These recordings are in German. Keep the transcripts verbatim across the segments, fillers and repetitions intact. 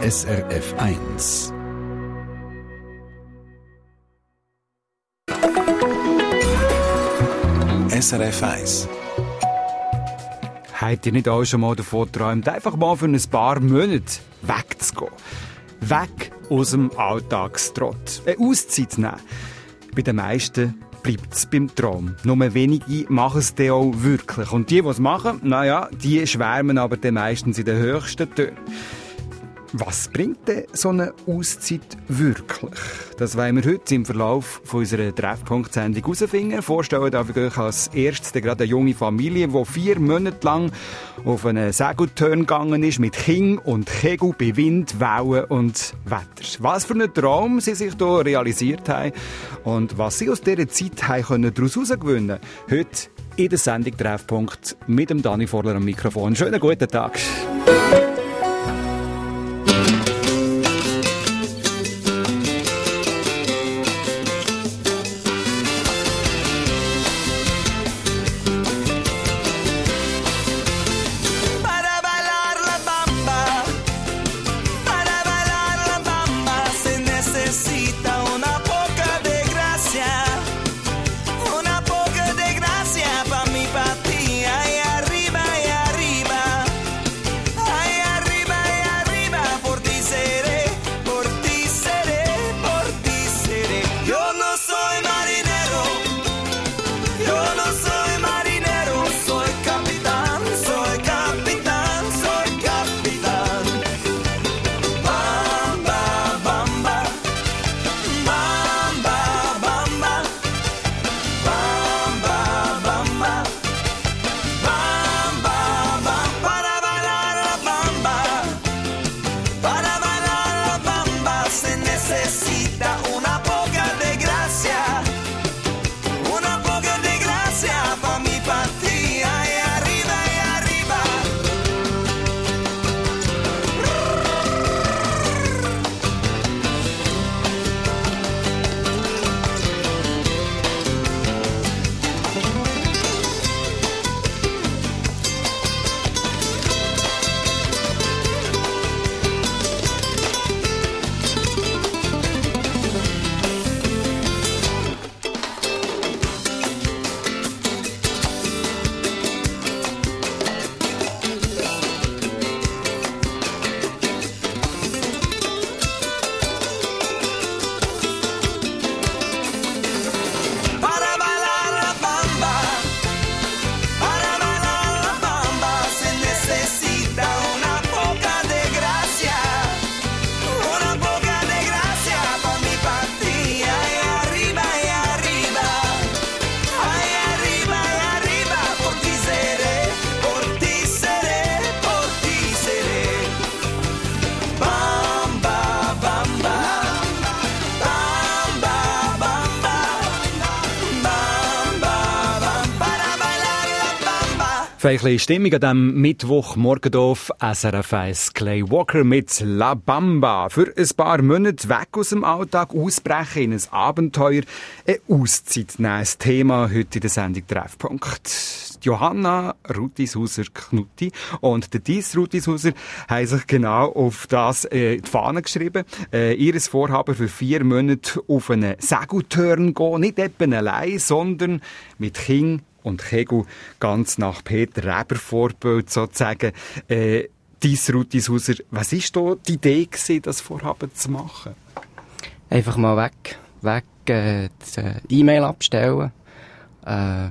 S R F eins. S R F eins. Habt ihr nicht auch schon mal davon geträumt, einfach mal für ein paar Monate wegzugehen? Weg aus dem Alltagstrott. Eine Auszeit nehmen. Bei den meisten bleibt es beim Traum. Nur wenige machen es dann auch wirklich. Und die, die es machen, naja, die schwärmen aber dann meistens in den höchsten Tönen. Was bringt denn so eine Auszeit wirklich? Das wollen wir heute im Verlauf von unserer Treffpunkt-Sendung herausfinden. Vorstellen darf ich euch als erstes gerade eine junge Familie, die vier Monate lang auf einen Segeltörn gegangen ist, mit King und Kegel bei Wind, Wellen und Wetter. Was für einen Traum sie sich hier realisiert haben und was sie aus dieser Zeit haben daraus herausgewinnen können. Heute in der Sendung Treffpunkt mit dem Dani Vorler am Mikrofon. Schönen guten Tag. Ein bisschen Stimmung an diesem Mittwochmorgen auf S R F eins. Clay Walker mit La Bamba. Für ein paar Monate weg aus dem Alltag, ausbrechen in ein Abenteuer, eine Auszeit nehmen. Das Thema heute in der Sendung Treffpunkt. Johanna Rutishauser-Knutti und der Dies Rutishauser haben sich genau auf das äh, die Fahne geschrieben. Äh, ihr Vorhaben für vier Monate auf einen Segeltörn gehen. Nicht eben allein, sondern mit King und Kegel, ganz nach Peter Reber Vorbild sozusagen. Äh, Dies Rutishauser, was war da die Idee gewesen, das Vorhaben zu machen? Einfach mal weg. Weg, äh, die E-Mail abstellen. Äh,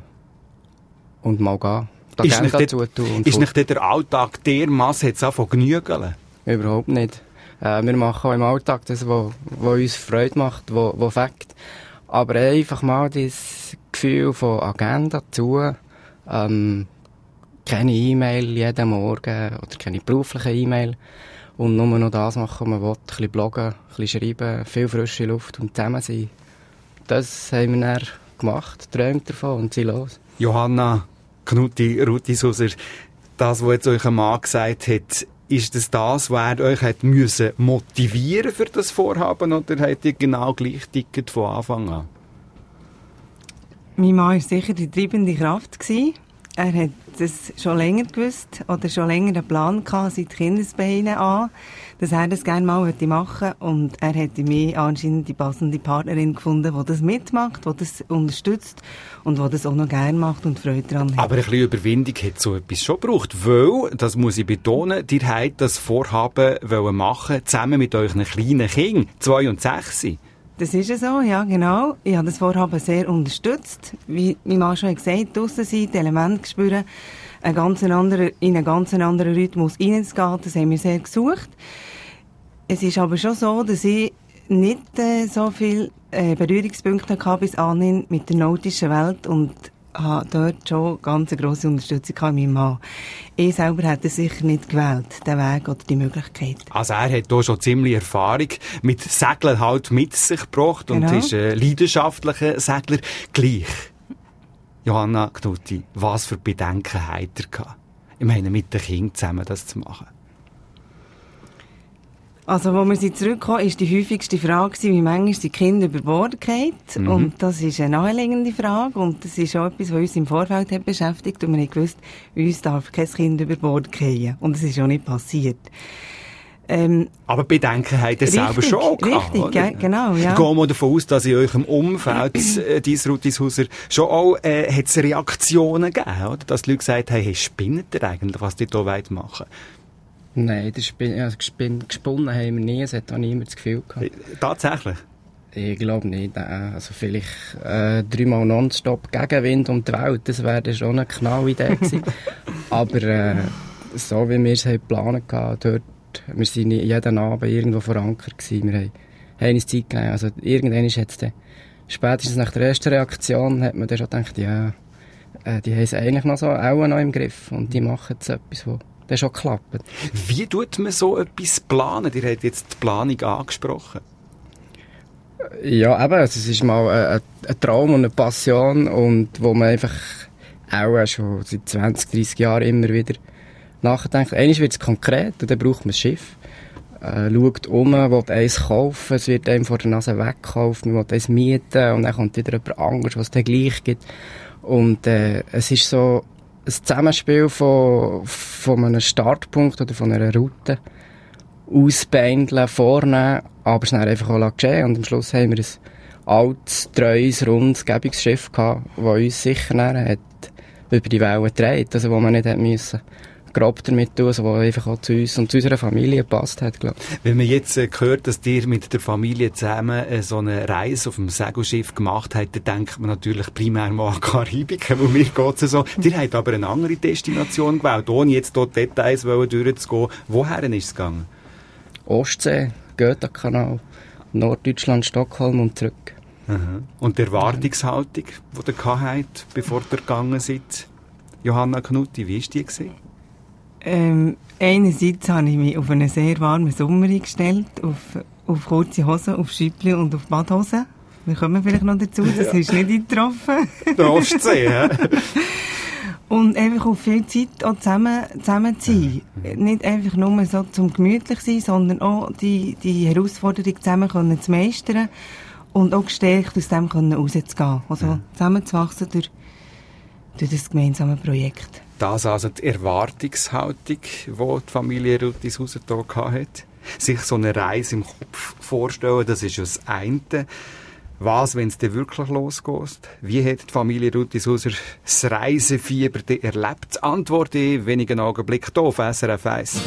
und mal gehen. Die Ist Agenda nicht, zutun und ist nicht der Alltag dermassen jetzt auch von genügeln? Überhaupt nicht. Äh, wir machen auch im Alltag das, was uns Freude macht, was fängt. Aber einfach mal das Gefühl von Agenda zu, ähm, keine E-Mail jeden Morgen oder keine berufliche E-Mail und nur noch das machen, was man will, ein bisschen bloggen, ein bisschen schreiben, viel frische Luft und zusammen sein. Das haben wir dann gemacht, träumt davon und sind los. Johanna Knutti Rutishauser, das, was jetzt euch ein Mann gesagt hat, ist das das, was er euch hat müssen motivieren für das Vorhaben, oder habt ihr genau gleich Ticket von Anfang an? Mein Mann war sicher die treibende Kraft gewesen. er hat das schon länger gewusst oder schon länger einen Plan gehabt, seit Kindesbeinen an, dass er das gerne mal machen wollte. Und er hat in mir anscheinend die passende Partnerin gefunden, die das mitmacht, die das unterstützt und die das auch noch gerne macht und Freude daran hat. Aber ein bisschen Überwindung hat so etwas schon gebraucht, weil, das muss ich betonen, ihr habt das Vorhaben wollen machen, zusammen mit euren kleinen Kindern, zwei und sechs. Das ist ja so, ja, genau. Ich habe das Vorhaben sehr unterstützt. Wie mein Mann schon gesagt hat, draussen sein, die Elemente spüren, einen ganz anderen, in einen ganz anderen Rhythmus reinzugehen, das haben wir sehr gesucht. Es ist aber schon so, dass ich nicht äh, so viele äh, Berührungspunkte hatte bis anhin mit der nautischen Welt und habe dort schon ganz eine grosse Unterstützung von meinem Mann. Ich selber hätte sicher nicht gewählt, den Weg oder die Möglichkeit. Also er hat hier schon ziemlich Erfahrung mit Segeln halt mit sich gebracht und genau. Ist ein leidenschaftlicher Segler gleich. Johanna Knutti, was für Bedenken hat er gehabt? Ich meine, mit den Kindern zusammen das zu machen. Also, wo wir sie zurückkommen, ist die häufigste Frage, wie manchmal die Kinder über Bord fallen. Mhm. Und das ist eine naheliegende Frage. Und das ist auch etwas, was uns im Vorfeld hat beschäftigt. Und wir haben gewusst, uns darf kein Kind über Bord fallen. Und das ist auch nicht passiert. Ähm, Aber Bedenken hat er selber schon gehabt, Richtig, oder? Genau, ja. Ich gehe mal davon aus, dass in eurem Umfeld, äh, dies Ruthishauser, schon auch, äh, hat es Reaktionen gegeben, oder? Dass die Leute gesagt haben, hey, spinnt ihr eigentlich, was ihr hier machen wollt? Nein, das Spin- also gesponnen haben wir nie, es hat auch niemand das Gefühl gehabt. Tatsächlich? Ich glaube nicht, also vielleicht äh, dreimal nonstop Gegenwind um die Welt, das wäre schon eine genaue Idee gewesen. Aber äh, so wie wir es geplant haben, dort, wir waren jeden Abend irgendwo verankert gewesen, wir haben, haben uns Zeit genommen, also irgendwann ist jetzt dann, spätestens nach der ersten Reaktion hat man dann schon gedacht, ja, äh, die haben es eigentlich noch so auch noch im Griff und die machen jetzt etwas, wo das schon klappt. Wie tut man so etwas planen? Ihr habt jetzt die Planung angesprochen. Ja, eben, es ist mal ein, ein Traum und eine Passion und wo man einfach auch schon seit zwanzig, dreissig Jahren immer wieder nachdenkt. Einmal wird es konkret und dann braucht man ein Schiff. Äh, schaut um, will eins kaufen, es wird einem vor der Nase weggekauft, man will eins mieten und dann kommt wieder jemand anderes, was es dann gleich gibt. Und äh, es ist so ein Zusammenspiel von, von einem Startpunkt oder von einer Route ausbeindeln, vornehmen, aber schnell einfach auch geschehen. Und am Schluss haben wir ein altes, treues, rundes, gäbiges Schiff gehabt, das uns sicher hat über die Wellen gedreht, also wo man nicht hat müssen grob damit tun, also wo einfach auch zu uns und zu unserer Familie gepasst hat, glaube ich. Wenn man jetzt äh, hört, dass ihr mit der Familie zusammen äh, so eine Reise auf dem Segelschiff gemacht habt, dann denkt man natürlich primär mal an Karibik, weil mir geht es so. Ihr habt aber eine andere Destination gewählt, ohne jetzt dort Details durchzugehen. Woher ist es gegangen? Ostsee, Goethe-Kanal, Norddeutschland, Stockholm und zurück. Aha. Und die Erwartungshaltung, die ihr hattet, bevor ihr gegangen seid, Johanna Knutti, wie war die gewesen? Ähm, einerseits habe ich mich auf einen sehr warmen Sommer eingestellt, auf, auf kurze Hosen, auf Schüppli und auf Badhosen. Wir kommen vielleicht noch dazu, das ja. Ist nicht eingetroffen. Der Ostsee, hä? Und einfach auf viel Zeit auch zusammen, zusammen zu sein. Mhm. Nicht einfach nur so zum gemütlich sein, sondern auch die, die Herausforderung zusammen können zu meistern und auch gestärkt aus dem können rauszugehen. Also mhm. zusammenzuwachsen durch, durch das gemeinsame Projekt. Das also die Erwartungshaltung, die die Familie Ruthishauser hier hatte. Sich so eine Reise im Kopf vorstellen, das ist das eine. Was, wenn es dann wirklich losgeht? Wie hat die Familie Ruthishauser das Reisefieber erlebt? Antworte in wenigen Augenblicken hier auf S R F eins.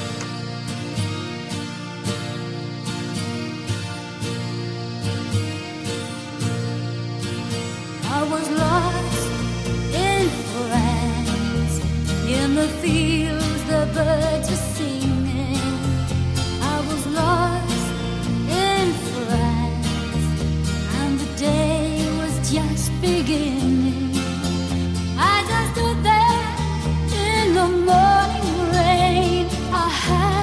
I just stood there in the morning rain. I had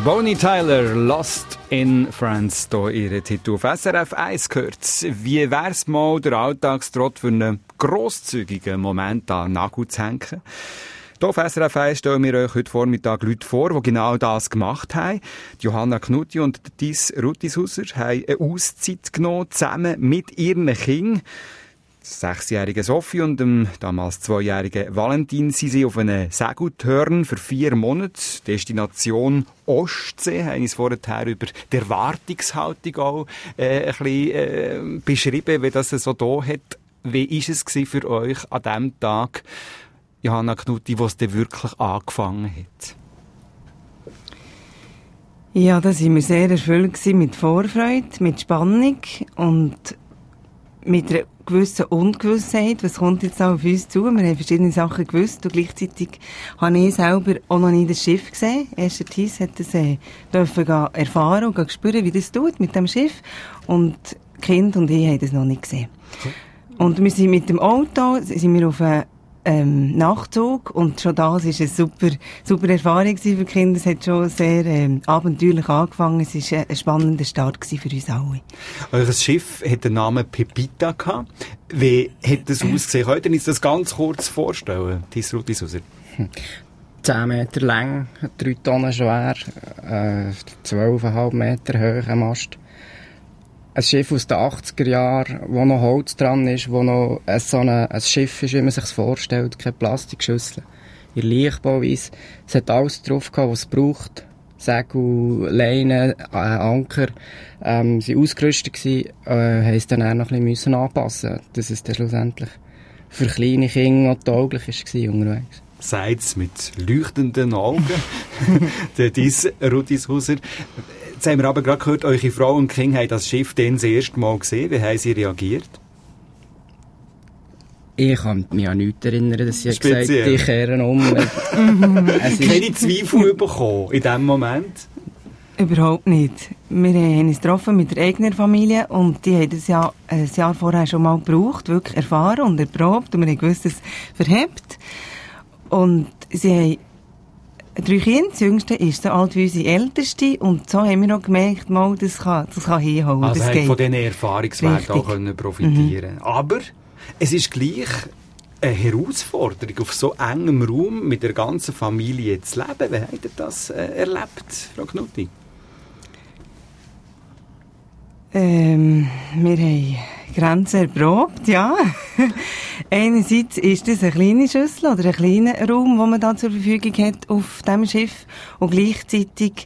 Bonnie Tyler, Lost in France, hier ihre Titel auf S R F eins gehört. Wie wär's mal, der Alltagstrott für einen grosszügigen Moment an den Nagel zu hängen? Hier auf S R F eins stellen wir euch heute Vormittag Leute vor, die genau das gemacht haben. Die Johanna Knutti und Dies Ruttishauser haben eine Auszeit genommen, zusammen mit ihren Kindern. sechsjährigen Sophie und dem damals zweijährigen Valentin sind sie auf einen Segeltörn für vier Monate. Destination Ostsee, haben uns vorher über die Erwartungshaltung auch äh, ein bisschen äh, beschrieben, wie das so da hat. Wie war es für euch an dem Tag, Johanna Knutti, wo es dann wirklich angefangen hat? Ja, da waren wir sehr erfüllt mit Vorfreude, mit Spannung und mit einer gewissen Ungewissheit, was kommt jetzt auf uns zu. Wir haben verschiedene Sachen gewusst und gleichzeitig habe ich selber auch noch nie das Schiff gesehen. Erst der Thies hat das äh, dürfen erfahren und spüren, wie das tut mit dem Schiff. Und die Kinder und ich haben das noch nicht gesehen. Okay. Und wir sind mit dem Auto sind wir auf einen ähm, Nachtzug und schon das war eine super, super Erfahrung für die Kinder. Es hat schon sehr ähm, abenteuerlich angefangen. Es war ein spannender Start für uns alle. Euer Schiff hat den Namen Pepita gehabt. Wie hat das ausgesehen? Könnt ihr uns das ganz kurz vorstellen? Dies Ruttishauser. zehn Meter lang, drei Tonnen schwer, äh, zwölf Komma fünf Meter hoch am Mast. Ein Schiff aus den achtziger Jahren, wo noch Holz dran ist, wo noch ein, so eine, ein Schiff ist, wie man sich es vorstellt, keine Plastikschüssel. In Leichtbauweise. Es hat alles drauf gehabt, was es braucht. Segel, Leinen, äh, Anker. Ähm, sie ausgerüstet gewesen, äh, haben es dann auch noch ein bisschen anpassen, dass es dann schlussendlich für kleine Kinder noch tauglich war unterwegs. Seid's mit leuchtenden Augen. Der Dies Ruttishauser. Jetzt haben wir aber gerade gehört, eure Frau und Kinder haben das Schiff dann das erste Mal gesehen. Wie haben sie reagiert? Ich kann mich an nichts erinnern, dass sie gesagt hat, die kehren um. Keine Zweifel bekommen in diesem Moment? Überhaupt nicht. Wir haben uns getroffen mit der eigenen Familie und die haben das ja ein Jahr vorher schon mal gebraucht, wirklich erfahren und erprobt und wir haben gewusst, dass es verhebt. Und sie haben drei Kinder, das jüngste ist so alt wie unsere älteste und so haben wir auch gemerkt, mal, das kann, das kann hinhauen. Also das hat von diesen Erfahrungswerten auch können profitieren. Mhm. Aber es ist gleich eine Herausforderung, auf so engem Raum mit der ganzen Familie zu leben. Wie habt ihr das äh, erlebt, Frau Knutti? Ähm, wir haben Grenzen erprobt, ja. Einerseits ist das eine kleine Schüssel oder ein kleiner Raum, den man da zur Verfügung hat auf diesem Schiff. Und gleichzeitig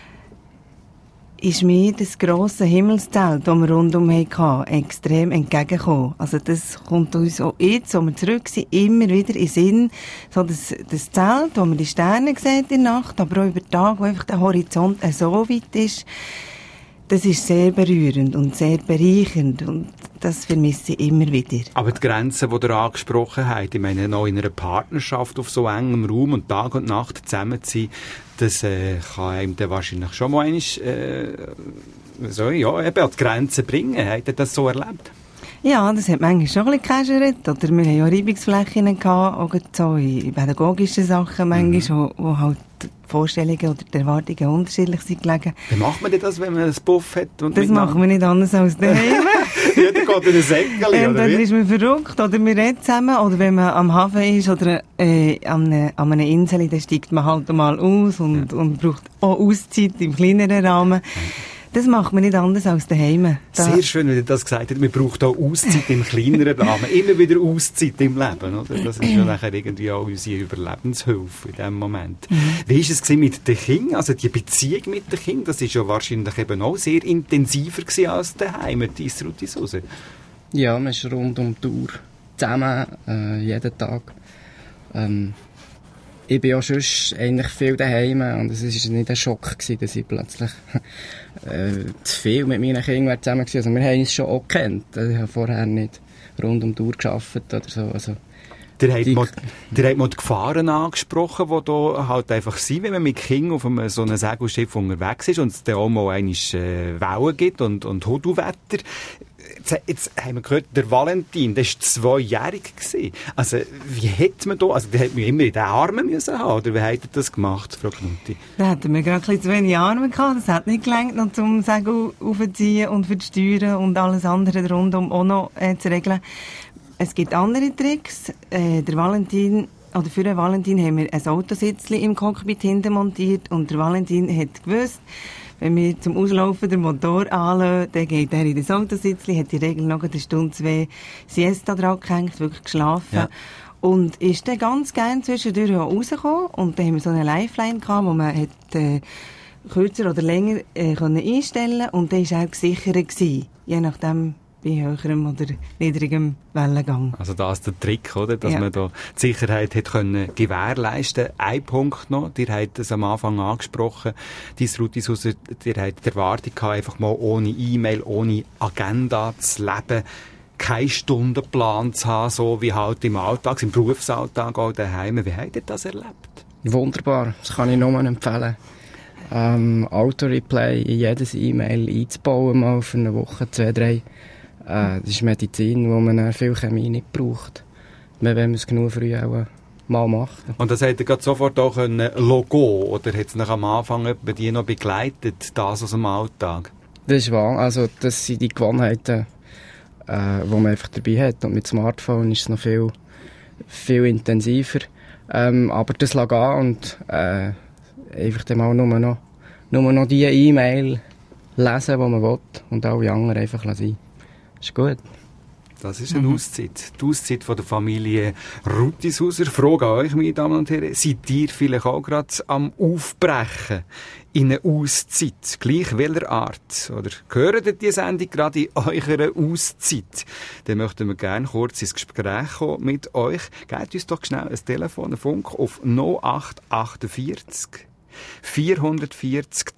ist mir das grosse Himmelszelt, das wir rundum hatten, extrem entgegengekommen. Also das kommt uns auch jetzt, wo wir zurück sind, immer wieder in den Sinn. So das, das Zelt, wo man die Sterne sieht in der Nacht, aber auch über den Tag, wo einfach der Horizont so weit ist. Das ist sehr berührend und sehr bereichernd und das vermisse ich immer wieder. Aber die Grenzen, die ihr angesprochen habt, ich meine, noch in einer Partnerschaft auf so engem Raum und Tag und Nacht zusammen zu sein, das äh, kann einem dann wahrscheinlich schon mal einmal, äh, so, ja, eben an die Grenzen bringen. Habt ihr das so erlebt? Ja, das hat manchmal schon ein bisschen gekäschert. Oder wir hatten ja Reibungsflächen gehabt, auch so in pädagogischen Sachen manchmal, mhm. wo, wo halt die Vorstellungen oder die Erwartungen unterschiedlich sind gelegen. Wie macht man denn das, wenn man einen Buff hat? Und das machen wir nicht anders als daheim. Ja, dann geht in ein Säckchen, ähm, oder wie? Ist man verrückt, oder wir reden zusammen, oder wenn man am Hafen ist, oder äh, an, eine, an einer Insel, dann steigt man halt mal aus und, ja. und braucht auch Auszeit im kleineren Rahmen. Das macht man nicht anders als daheim. Da Sehr schön, wie ihr das gesagt habt. Man braucht auch Auszeit im kleineren Rahmen. Immer wieder Auszeit im Leben, oder? Das ist ja nachher irgendwie auch unsere Überlebenshilfe in diesem Moment. Mhm. Wie war es mit den Kindern? Also die Beziehung mit den Kindern, das war ja wahrscheinlich eben auch sehr intensiver gewesen als daheim, Dies Ruttishauser. Ja, man ist rund um die Uhr zusammen, äh, jeden Tag. Ähm, Ich bin ja sonst eigentlich viel daheim und es war nicht ein Schock gewesen, dass ich plötzlich äh, zu viel mit meinen Kindern zusammen war. Also wir haben uns schon auch gekannt. Ich habe vorher nicht rund um die Uhr gearbeitet oder so. Also, der hat, mal, der hat mal die Gefahren angesprochen, die da halt einfach sind, wenn man mit Kindern auf einem, so einem Segelschiff unterwegs ist und es dann auch mal einmal äh, Wellen gibt und, und Hodelwetter. Jetzt, jetzt haben wir gehört, der Valentin, der war zweijährig. Also, wie hätte man da, also, der hätte man immer in den Armen müssen haben, oder wie hat er das gemacht, Frau Knutti? Da hatten wir gerade ein bisschen zu wenig Arme gehabt. Das hat nicht gelangt, noch zum Segel aufziehen und für die Steuern und alles andere rundum auch noch äh, zu regeln. Es gibt andere Tricks. Äh, der Valentin, oder für den Valentin haben wir ein Autositzchen im Cockpit hinten montiert und der Valentin hat gewusst, wenn wir zum Auslaufen den Motor anlassen, dann geht er in das Autositzchen, hat die Regel noch eine Stunde, zwei Siesta dran gehängt, wirklich geschlafen. Ja. Und ist dann ganz gerne zwischendurch auch rausgekommen. Und dann haben wir so eine Lifeline gehabt, wo man hat, äh, kürzer oder länger äh, können einstellen konnte. Und dann war er gesichert gewesen, je nachdem, bei höherem oder niedrigem Wellengang. Also das ist der Trick, oder? Dass ja. man da die Sicherheit hat können gewährleisten. Ein Punkt noch, ihr habt es am Anfang angesprochen, dein Rutishuser, ihr habt die Erwartung gehabt, einfach mal ohne E-Mail, ohne Agenda zu leben, keinen Stundenplan zu haben, so wie halt im Alltag, im Berufsalltag auch daheim. Wie habt ihr das erlebt? Wunderbar, das kann ich nur empfehlen. Ähm, Auto-Replay in jedes E-Mail einzubauen, mal für eine Woche, zwei, drei. Äh, das ist Medizin, wo man dann viel Chemie nicht braucht. Wenn man es genug früh auch mal macht. Und das hätte gerade sofort auch ein Logo, oder hat es noch am Anfang bei dir noch begleitet, das aus dem Alltag? Das ist wahr. Also, das sind die Gewohnheiten, äh, die man einfach dabei hat. Und mit Smartphone ist es noch viel, viel intensiver. Ähm, aber das lag an und äh, einfach dann mal nur noch, nur noch die E-Mail lesen, die man will, und alle anderen einfach lassen. Ist gut. Das ist eine mhm. Auszeit. Die Auszeit von der Familie Rutishuser. Frage an euch, meine Damen und Herren. Seid ihr vielleicht auch gerade am Aufbrechen in eine Auszeit? Gleich welcher Art? Oder gehört ihr die Sendung gerade in eurer Auszeit? Dann möchten wir gerne kurz ins Gespräch kommen mit euch. Gebt uns doch schnell ein Telefon, einen Funk auf null acht achtundvierzig vierhundertvierzig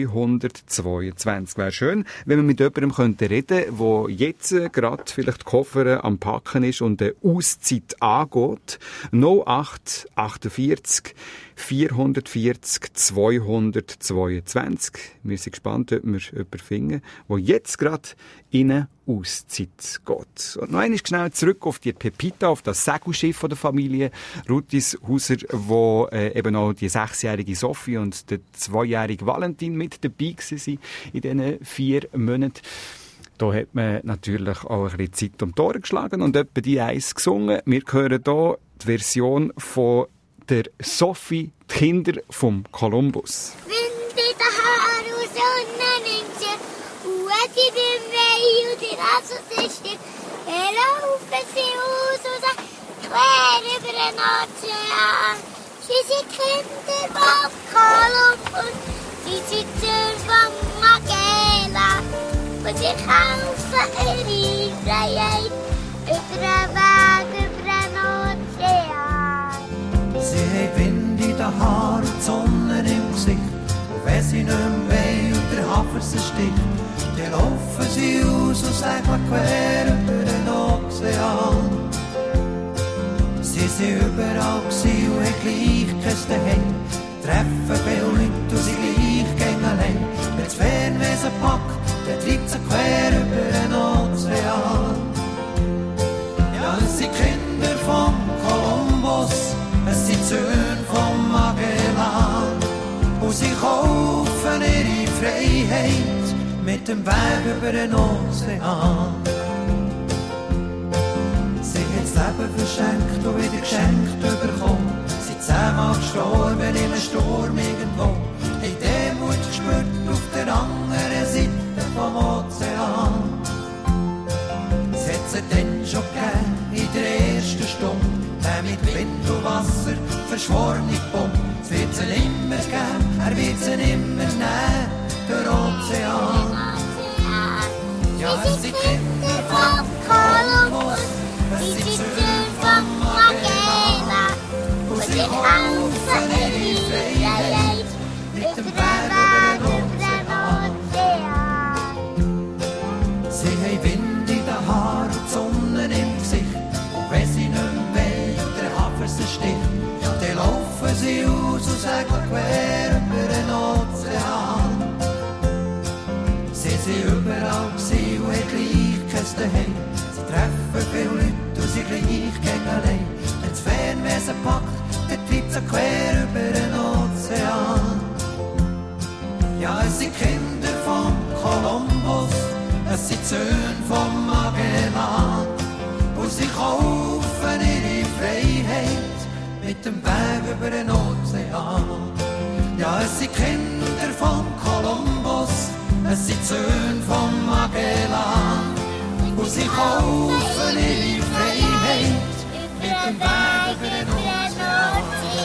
zweihundertzweiundzwanzig. Wäre schön, wenn wir mit jemandem reden könnten, der jetzt gerade vielleicht die Koffer am Packen ist und eine Auszeit angeht. null acht achtundvierzig vierhundertvierzig zweihundertzweiundzwanzig. Wir sind gespannt, ob wir jemanden finden, der jetzt gerade in eine Auszeit geht. Und noch einmal schnell zurück auf die Pepita, auf das Segelschiff der Familie Rutishuser, wo äh, eben auch die sechsjährige Sophie und der zweijährige Valentin mit dabei waren in diesen vier Monaten. Da hat man natürlich auch ein bisschen Zeit um die Ohren geschlagen und etwa die eins gesungen. Wir hören hier die Version von der Sophie, die Kinder vom Kolumbus. Wind in den Haaren und Sonne nimmt sie, und in den Wehen und die Rassensystem, laufen sie aus und sagen, quer über den Ozean. Sie sind Kinder vom Kolumbus, sie sind Söhne von Magellan, und sie kämpfen ihre Freiheit über den Weg, über den Ozean. Sie haben Wind in den Haaren und die Sonne im Gesicht. Und wenn sie nicht mehr wollen und der Hafer sie sticht, dann laufen sie aus und segeln quer über den Ozean. Sie sind überall gewesen und haben gleich kein Daheim. Treffen viele Leute und sind gleich gegen allein. Wenn das Fernweh sie packt, dann treibt sie quer über den Ozean. Ja, es sind Kinder vom Kolumbus, es sind Söhne vom Magellan, und sie kaufen ihre Freiheit mit dem Weg über den Ozean. Sie haben das Leben verschenkt und wieder geschenkt bekommen. Sie sind zehnmal gestorben in einem Sturm irgendwo. Die Demut gespürt auf der anderen Seite vom Ozean. Sie hat sie dann schon gegeben in der ersten Stunde. Der mit Wind und Wasser verschworene Bombe. Es wird sie nimmer geben, er wird sie nimmer nehmen, der Ozean. Ja, es sind Kinder vom Kolumbus, es sind Söhne vom Magellan, und sie kämpfen ihre Freiheit daheim. Sie treffen viele Leute und sind gleich gegen allein. Wenn das Fernwesen packt, dann treibt sie quer über den Ozean. Ja, es sind Kinder von Kolumbus, es sind Söhne von Magellan. Und sie kaufen ihre Freiheit mit dem Weg über den Ozean. Ja, es sind Kinder von Kolumbus, es sind Söhne von Magellan. Und sie kaufen ihre Freiheit mit dem Weg über den Ozean.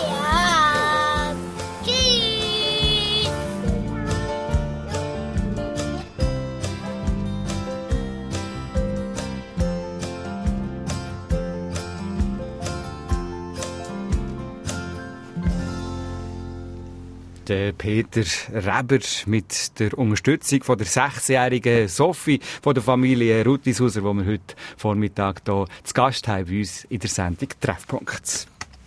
Der Peter Reber mit der Unterstützung von der sechsjährigen Sophie von der Familie Ruttishauser, die wir heute Vormittag hier zu Gast haben bei uns in der Sendung Treffpunkt.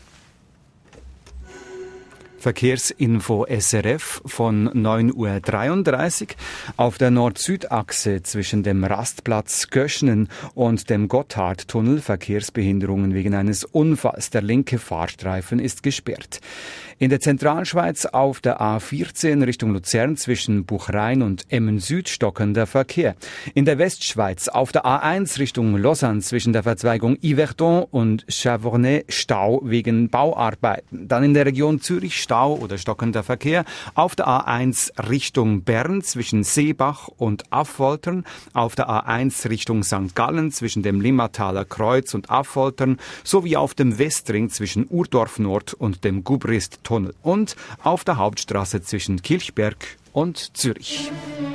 Verkehrsinfo S R F von neun Uhr dreiunddreißig. Auf der Nord-Süd-Achse zwischen dem Rastplatz Göschnen und dem Gotthardtunnel Verkehrsbehinderungen wegen eines Unfalls. Der linke Fahrstreifen ist gesperrt. In der Zentralschweiz auf der A vierzehn Richtung Luzern zwischen Buchrein und Emmen Süd stockender Verkehr. In der Westschweiz auf der A eins Richtung Lausanne zwischen der Verzweigung Yverdon und Chavornay Stau wegen Bauarbeiten. Dann in der Region Zürich Stau oder stockender Verkehr. Auf der A eins Richtung Bern zwischen Seebach und Affoltern. Auf der A eins Richtung Sankt Gallen zwischen dem Limmataler Kreuz und Affoltern. Sowie auf dem Westring zwischen Urdorf Nord und dem Gubrist Tunnel und auf der Hauptstraße zwischen Kilchberg und Zürich.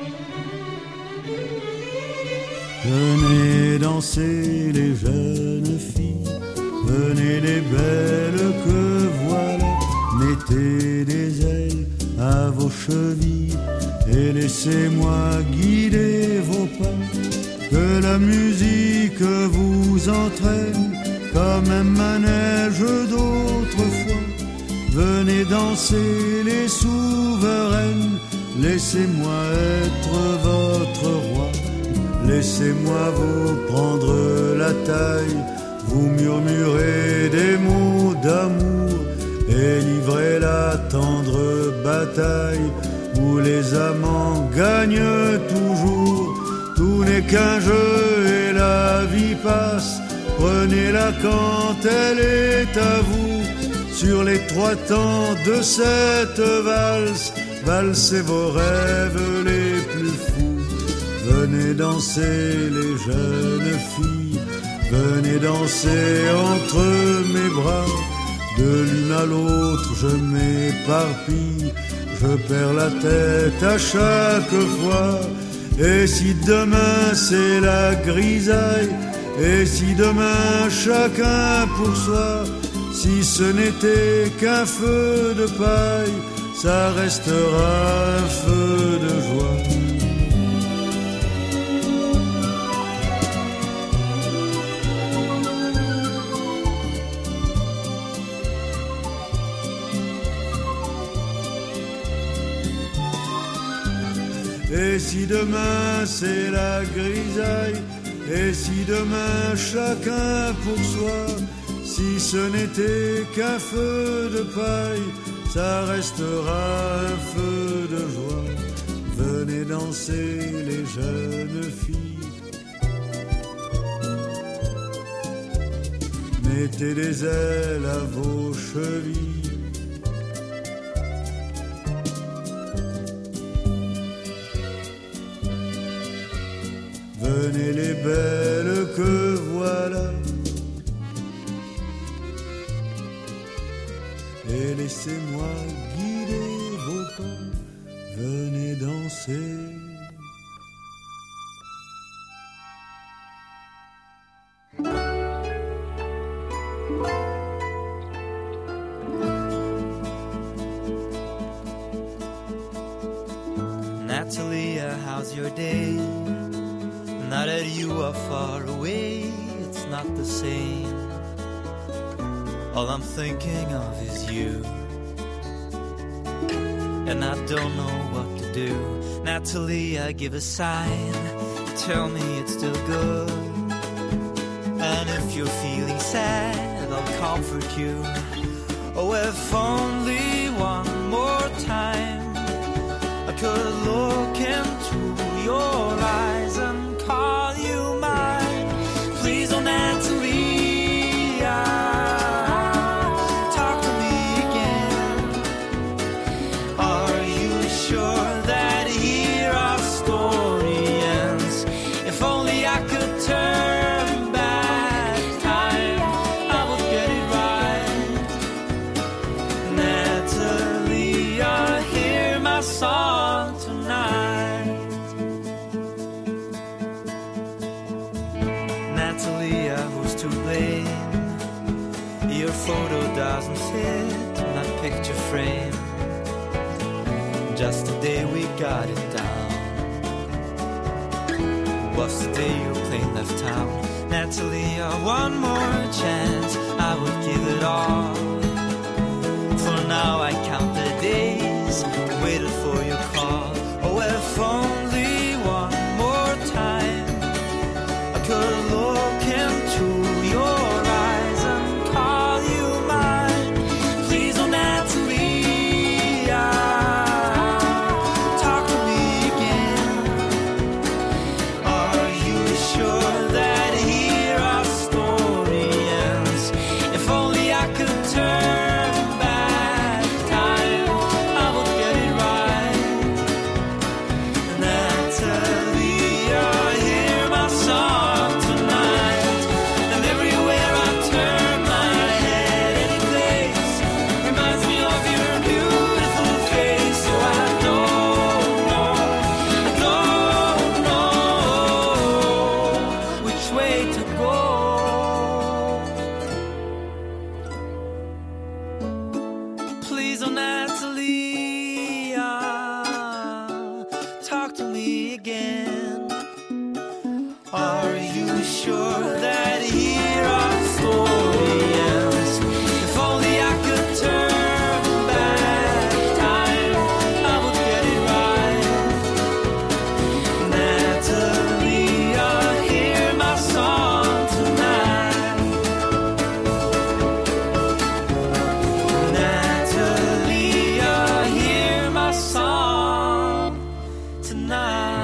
Venez danser les jeunes filles, venez les belles que voilà, mettez des ailes à vos chevilles et laissez-moi guider vos pas, que la musique vous entraîne comme un manège d'autrefois. Venez danser les souveraines, laissez-moi être votre roi. Laissez-moi vous prendre la taille, vous murmurer des mots d'amour et livrer la tendre bataille où les amants gagnent toujours. Tout n'est qu'un jeu et la vie passe, prenez-la quand elle est à vous. Sur les trois temps de cette valse, valsez vos rêves les plus fous. Venez danser les jeunes filles, venez danser entre mes bras. De l'une à l'autre je m'éparpille, je perds la tête à chaque fois. Et si demain c'est la grisaille, et si demain chacun pour soi, si ce n'était qu'un feu de paille, ça restera un feu de joie. Et si demain c'est la grisaille, et si demain chacun pour soi, si ce n'était qu'un feu de paille, ça restera un feu de joie. Venez danser les jeunes filles, mettez des ailes à vos chevilles. Venez les belles que voilà, et laissez-moi guider vos pas, venez danser. Natalia, how's your day? Now that you are far away, it's not the same. All I'm thinking of is you, and I don't know what to do. Natalie, I give a sign, tell me it's still good. And if you're feeling sad, I'll comfort you. Oh, if only one more time I could look into your eyes and call you mine. Please, oh Natalie, talk to me again. Are you sure that here our story ends? If only I could turn back time, I would get it right. Natalie, I hear my song tonight. Natalie, who's to blame? Your photo doesn't fit in that picture frame. Just the day we got it down was the day your plane left town. Natalie, one more chance, I would give it all. For now I count the days, waited for your call. Oh, if only one more time I could look into your eyes and call you mine. Please, oh Natalie, talk to me again. Are you sure that here our story ends? If only I could turn back time, I would get it right. Natalie, I hear my song tonight. And everywhere I turn my head, any place reminds me of your beautiful face. So I don't know, I don't know which way to go. Please, oh Natalie, talk to me again. Are you sure that here our story ends? If only I could turn back time, I would get it right. Natalie, I hear my song tonight. Natalie, I hear my song tonight.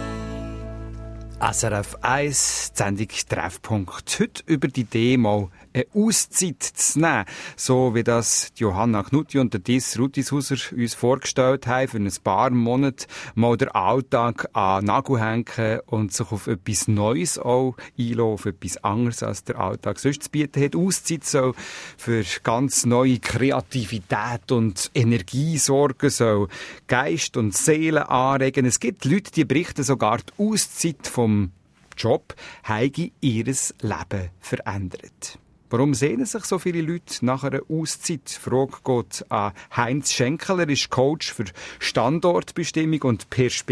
S R F eins, die Sendung Treffpunkt. Heute über die Idee, mal eine Auszeit zu nehmen. So wie das die Johanna Knutti und der Diss Rutishauser uns vorgestellt haben, für ein paar Monate mal den Alltag an den Nagel hängen und sich auf etwas Neues auch einlassen, auf etwas anderes, als der Alltag sonst zu bieten hat. Auszeit soll für ganz neue Kreativität und Energie sorgen, soll Geist und Seele anregen. Es gibt Leute, die berichten sogar, die Auszeit vom Job habe ihres Leben verändert. Warum sehnen sich so viele Leute nach einer Auszeit? Die Frage geht an Heinz Schenkel. Er ist Coach für Standortbestimmung und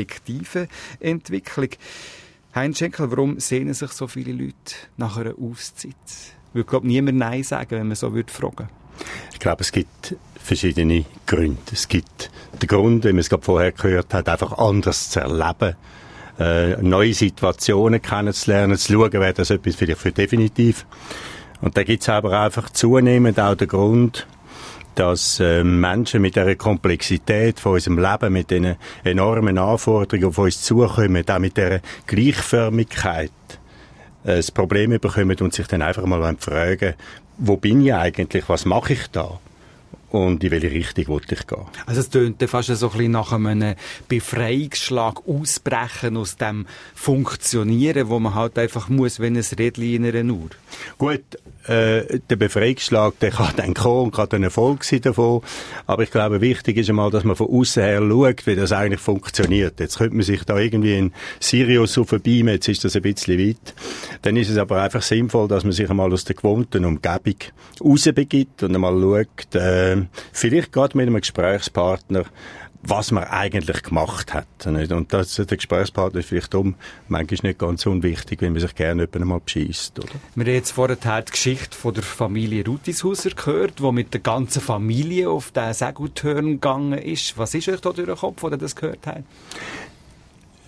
Perspektivenentwicklung. Heinz Schenkel, warum sehnen sich so viele Leute nach einer Auszeit? Ich würde, glaube niemand Nein sagen, wenn man so würde fragen. Ich glaube, es gibt verschiedene Gründe. Es gibt den Grund, wie man es gerade vorher gehört hat, einfach anders zu erleben. Äh, neue Situationen kennenzulernen, zu schauen, wäre das etwas vielleicht für definitiv. Und da gibt es aber einfach zunehmend auch den Grund, dass äh, Menschen mit dieser Komplexität von unserem Leben, mit den enormen Anforderungen, die auf uns zukommen, auch mit dieser Gleichförmigkeit, äh, das Problem bekommen und sich dann einfach mal fragen, wo bin ich eigentlich, was mache ich da? Und in welche Richtung wollte ich gehen? Also es tönt fast so ein bisschen nach einem Befreiungsschlag ausbrechen aus dem Funktionieren, wo man halt einfach muss, wenn ein Rädchen in einer Uhr. Gut, äh, der Befreiungsschlag, der kann dann kommen und kann ein Erfolg sein davon. Aber ich glaube, wichtig ist einmal, dass man von außen her schaut, wie das eigentlich funktioniert. Jetzt könnte man sich da irgendwie in Sirius beamen, jetzt ist das ein bisschen weit. Dann ist es aber einfach sinnvoll, dass man sich einmal aus der gewohnten Umgebung rausbegibt und einmal schaut, äh, vielleicht gerade mit einem Gesprächspartner, was man eigentlich gemacht hat. Und das, der Gesprächspartner ist vielleicht um, manchmal nicht ganz unwichtig, wenn man sich gerne jemanden einmal bescheisst, oder? Wir haben jetzt vorher die Geschichte von der Familie Rutishauser gehört, die mit der ganzen Familie auf den Segeltörn gegangen ist. Was ist euch da durch den Kopf, als ihr das gehört habt?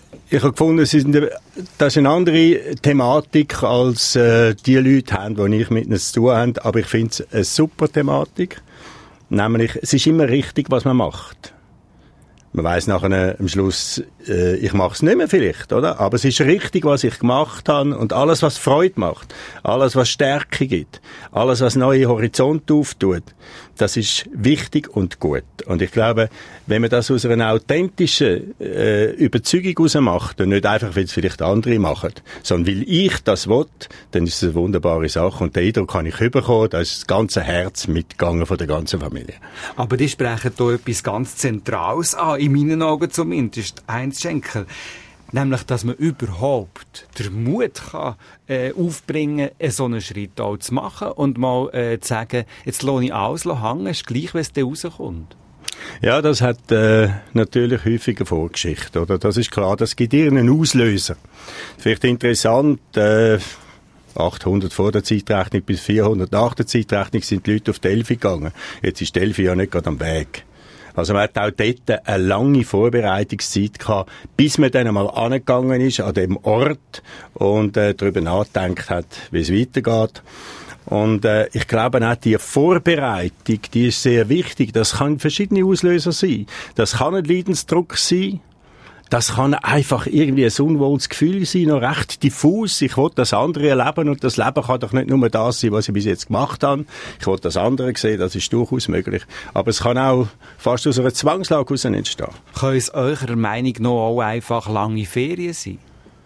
Ich habe gefunden, es ist eine, das ist eine andere Thematik, als äh, die Leute haben, die ich mit ihnen zu tun habe. Aber ich finde es eine super Thematik. Nämlich, es ist immer richtig, was man macht. Man weiss nachher am Schluss, äh, ich mache es nicht mehr vielleicht, oder? Aber es ist richtig, was ich gemacht habe. Und alles, was Freude macht, alles, was Stärke gibt, alles, was neue Horizonte auftut, das ist wichtig und gut. Und ich glaube, wenn man das aus einer authentischen äh, Überzeugung heraus macht und nicht einfach, weil es vielleicht andere machen, sondern weil ich das will, dann ist es eine wunderbare Sache. Und den Eindruck kann ich bekommen, da ist das ganze Herz mitgegangen von der ganzen Familie. Aber die sprechen hier etwas ganz Zentrales an, in meinen Augen zumindest, Heinz Schenkel. Nämlich, dass man überhaupt den Mut kann, äh, aufbringen, äh, so einen Schritt auch zu machen und mal äh, zu sagen, jetzt lasse ich alles hängen, ist gleich, wenn es dann rauskommt. Ja, das hat äh, natürlich häufig eine Vorgeschichte, oder? Das ist klar, das gibt einen Auslöser. Vielleicht interessant, äh, achthundert vor der Zeitrechnung bis vierhundert nach der Zeitrechnung sind die Leute auf Delphi gegangen. Jetzt ist Delphi ja nicht gerade am Weg. Also man hat auch dort eine lange Vorbereitungszeit gehabt, bis man dann einmal angegangen ist an dem Ort und äh, darüber nachgedacht hat, wie es weitergeht. Und äh, ich glaube auch, die Vorbereitung, die ist sehr wichtig. Das kann verschiedene Auslöser sein. Das kann ein Leidensdruck sein. Das kann einfach irgendwie ein unwohles Gefühl sein, noch recht diffus. Ich will das andere erleben und das Leben kann doch nicht nur das sein, was ich bis jetzt gemacht habe. Ich will das andere sehen, das ist durchaus möglich. Aber es kann auch fast aus einer Zwangslage heraus entstehen. Können es eurer Meinung nach auch einfach lange Ferien sein?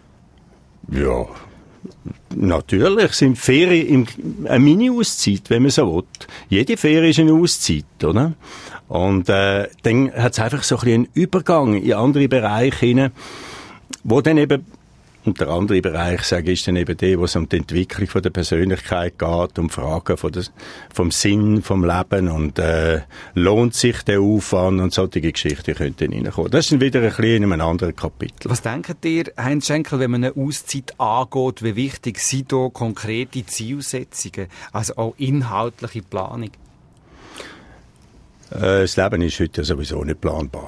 Ja, natürlich sind Ferien im, eine Mini-Auszeit, wenn man so will. Jede Ferie ist eine Auszeit, oder? Und äh, dann hat es einfach so ein bisschen einen Übergang in andere Bereiche hinein, wo dann eben, und der andere Bereich, sage ich, ist dann eben der, wo es um die Entwicklung von der Persönlichkeit geht, um Fragen von der, vom Sinn, vom Leben und äh, lohnt sich der Aufwand und solche Geschichten könnten dann reinkommen. Das ist dann wieder ein bisschen in einem anderen Kapitel. Was denkt ihr, Heinz Schenkel, wenn man eine Auszeit angeht, wie wichtig sind da konkrete Zielsetzungen, also auch inhaltliche Planung? Das Leben ist heute sowieso nicht planbar.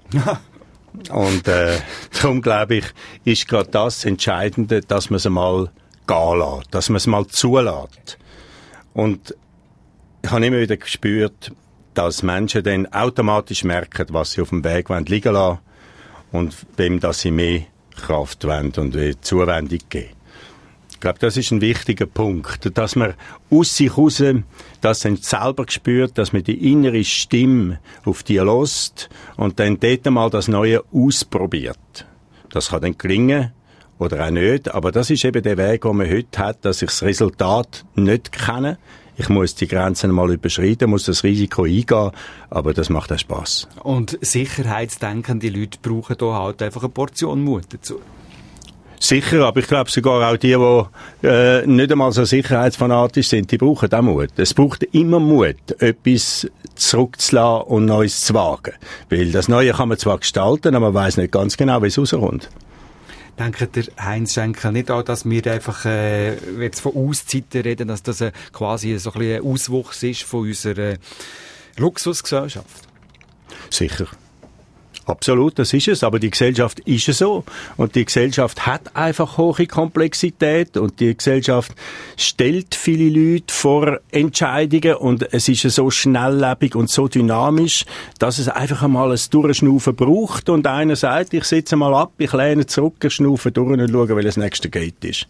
Und äh, darum glaube ich, ist gerade das Entscheidende, dass man es mal gehen lässt, dass man es mal zulässt. Und ich habe immer wieder gespürt, dass Menschen dann automatisch merken, was sie auf dem Weg liegen lassen und wem dass sie mehr Kraft wollen und Zuwendung geben. Ich glaube, das ist ein wichtiger Punkt, dass man aus sich raus das dann selber spürt, dass man die innere Stimme auf die lässt und dann dort mal das Neue ausprobiert. Das kann dann gelingen oder auch nicht, aber das ist eben der Weg, den man heute hat, dass ich das Resultat nicht kenne. Ich muss die Grenzen mal überschreiten, muss das Risiko eingehen, aber das macht auch Spass. Und sicherheitsdenkende Leute brauchen da halt einfach eine Portion Mut dazu. Sicher, aber ich glaube sogar auch die, die äh, nicht einmal so sicherheitsfanatisch sind, die brauchen auch Mut. Es braucht immer Mut, etwas zurückzulassen und Neues zu wagen. Weil das Neue kann man zwar gestalten, aber man weiss nicht ganz genau, wie es rauskommt. Denkt der Heinz Schenkel nicht auch, dass wir einfach, äh, jetzt von Auszeiten reden, dass das äh, quasi so ein bisschen ein Auswuchs ist von unserer Luxusgesellschaft? Sicher. Absolut, das ist es, aber die Gesellschaft ist es so. Und die Gesellschaft hat einfach hohe Komplexität und die Gesellschaft stellt viele Leute vor Entscheidungen und es ist so schnelllebig und so dynamisch, dass es einfach einmal ein Durchschnaufen braucht und einer sagt, ich sitze mal ab, ich lehne zurück, ich schnaufe durch und schaue, welches nächste Gate ist.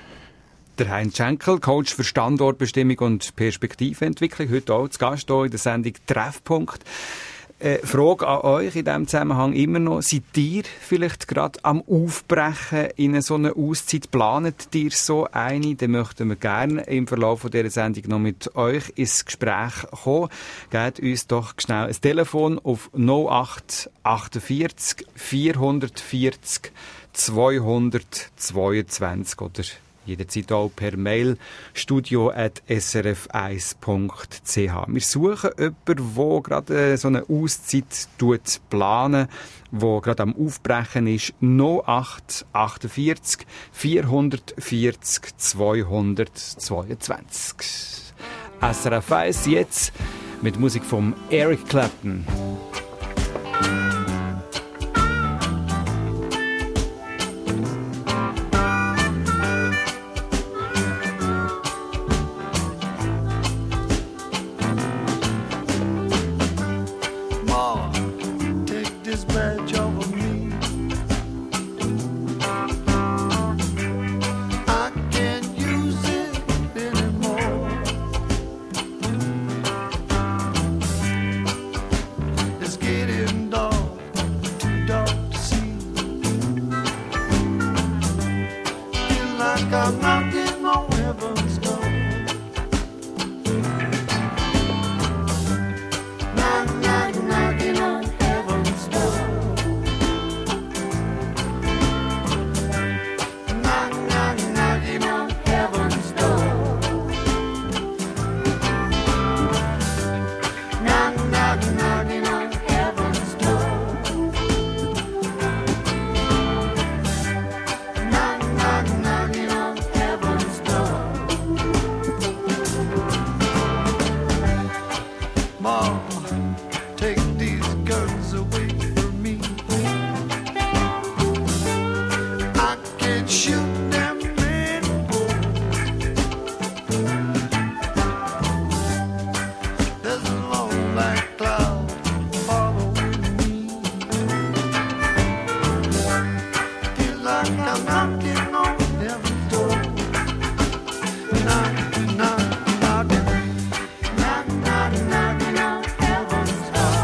Der Heinz Schenkel, Coach für Standortbestimmung und Perspektiventwicklung, heute auch zu Gast hier in der Sendung Treffpunkt. Äh, Frage an euch in diesem Zusammenhang immer noch, seid ihr vielleicht gerade am Aufbrechen in so eine Auszeit? Planet ihr so eine? Dann möchten wir gerne im Verlauf dieser Sendung noch mit euch ins Gespräch kommen. Gebt uns doch schnell ein Telefon auf null acht achtundvierzig vierhundertvierzig zweihundertzweiundzwanzig oder jederzeit auch per Mail studio at s r f eins punkt c h. Wir suchen jemanden, der gerade so eine Auszeit planen, der gerade am Aufbrechen ist. null acht achtundvierzig vierhundertvierzig zweihundertzweiundzwanzig. S R F eins jetzt mit Musik von Eric Clapton. like I'm knocking on heaven's door. Knock, knock, knocking on heaven's door. Knock, knock, knocking on heaven's door. Knock, knock, knocking on heaven's door. Knock, knock, knocking on heaven's door. Mom, take these guns away from me. I can't shoot them anymore. There's a long black cloud following me. Feel like I'm knocking on heaven's door. Knock, knock, knocking. Knock, knock, knocking on heaven's door.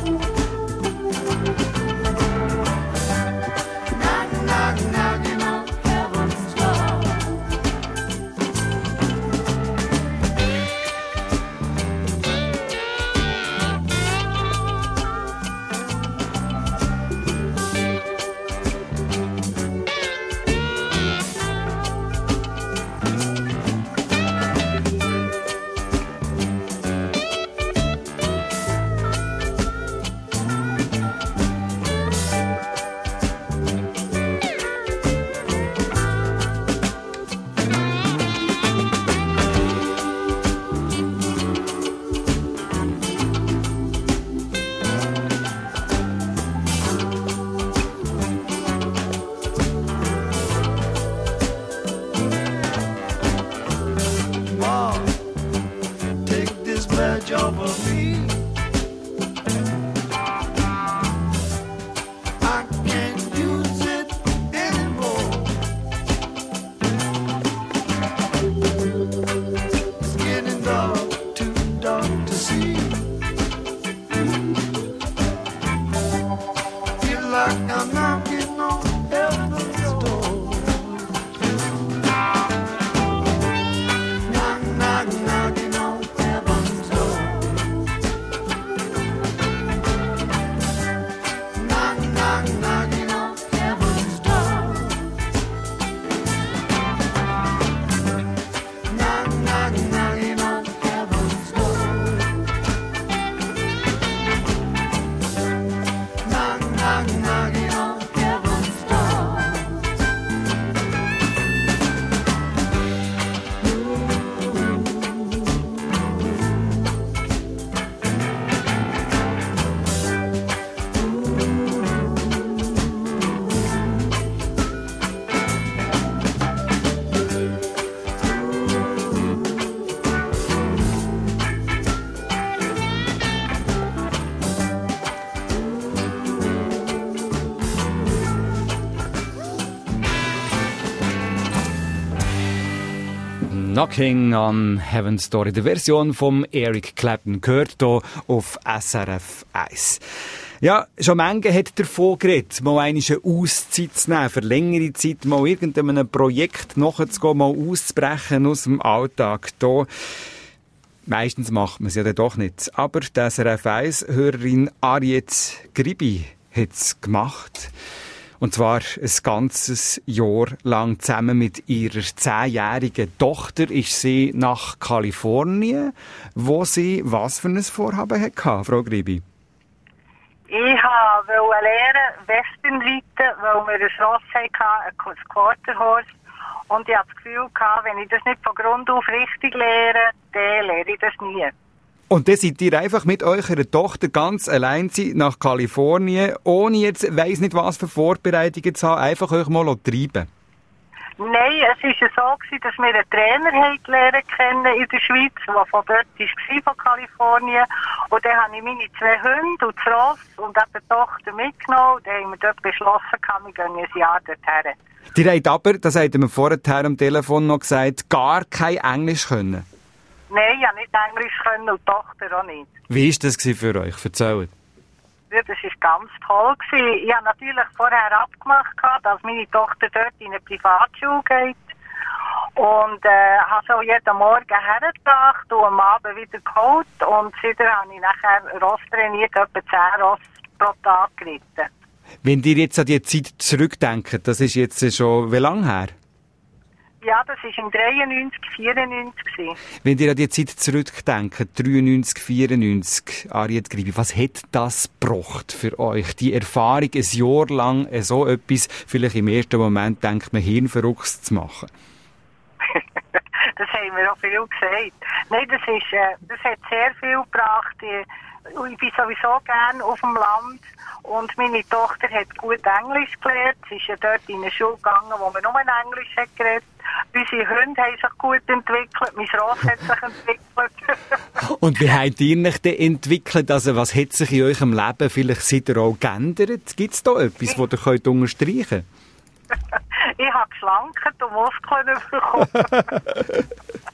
Knock, knock, knocking on heaven's door. Mom, take this badge off of me. I can't use it anymore. It's getting dark, too dark to see. Feel like I'm knocking on heaven's door. Knock, knock, knocking on heaven's door. Knock, knock, knocking on heaven's door. Knock, knock, knocking on heaven's door. Knock, knock, knocking on heaven's door. Knocking on Heaven's Door, in der Version vom Eric Clapton, gehört hier auf S R F eins. Ja, schon manche hat davon geredet, mal eine Auszeit zu nehmen, für längere Zeit mal irgendeinem Projekt nachzugehen, mal auszubrechen aus dem Alltag hier. Meistens macht man es ja dann doch nicht. Aber die S R F eins-Hörerin Ariet Gribi hat es gemacht. Und zwar ein ganzes Jahr lang zusammen mit ihrer zehnjährigen Tochter ist sie nach Kalifornien, wo sie was für ein Vorhaben hatte, Frau Gribi? Ich wollte lernen Westernreiten, weil wir ein Schloss hatten, ein Quarterhorse. Und ich hatte das Gefühl, wenn ich das nicht von Grund auf richtig lehre, dann lehre ich das nie. Und dann seid ihr einfach mit eurer Tochter ganz allein nach Kalifornien, ohne jetzt weiss nicht was für Vorbereitungen zu haben, einfach euch mal treiben? Nein, es war so, dass wir einen Trainer lernen kennen in der Schweiz, der von dort war, von Kalifornien. Und dann habe ich meine zwei Hunde und das Ross und eben die Tochter mitgenommen. Und dann haben wir dort beschlossen, wir gehen ein Jahr dorthin. Die habt aber, das habt ihr mir vorher am Telefon noch gesagt, gar kein Englisch können. Nein, ich konnte nicht Englisch können und die Tochter auch nicht. Wie war das für euch? Erzählt. Ja, das war ganz toll. Ich habe natürlich vorher abgemacht, dass meine Tochter dort in eine Privatschule geht. Und äh, habe so jeden Morgen hergebracht und am Abend wieder geholt. Und seitdem habe ich nachher Ross trainiert, etwa zehn Ross pro Tag geritten. Wenn ihr jetzt an die Zeit zurückdenkt, das ist jetzt schon wie lange her? Ja, das war im dreiundneunzig, vierundneunzig gewesen. Wenn ihr an die Zeit zurückdenkt, dreiundneunzig, vierundneunzig, Ariet Gribi, was hat das gebracht für euch? Die Erfahrung, ein Jahr lang so etwas, vielleicht im ersten Moment denkt man, hirnverrückt zu machen. Das haben wir auch viel gesagt. Nein, das, ist, äh, das hat sehr viel gebracht. Ich bin sowieso gerne auf dem Land. Und meine Tochter hat gut Englisch gelernt. Sie ist ja dort in eine Schule gegangen, wo man nur Englisch hat geredet. Unsere Hunde haben sich gut entwickelt. Mein Ross hat sich entwickelt. Und wie habt ihr euch denn entwickelt? Also, was hat sich in eurem Leben vielleicht seitdem auch geändert? Gibt es da etwas, das ihr könnt unterstreichen könnt? Ich habe geschlankt und Muskeln bekommen.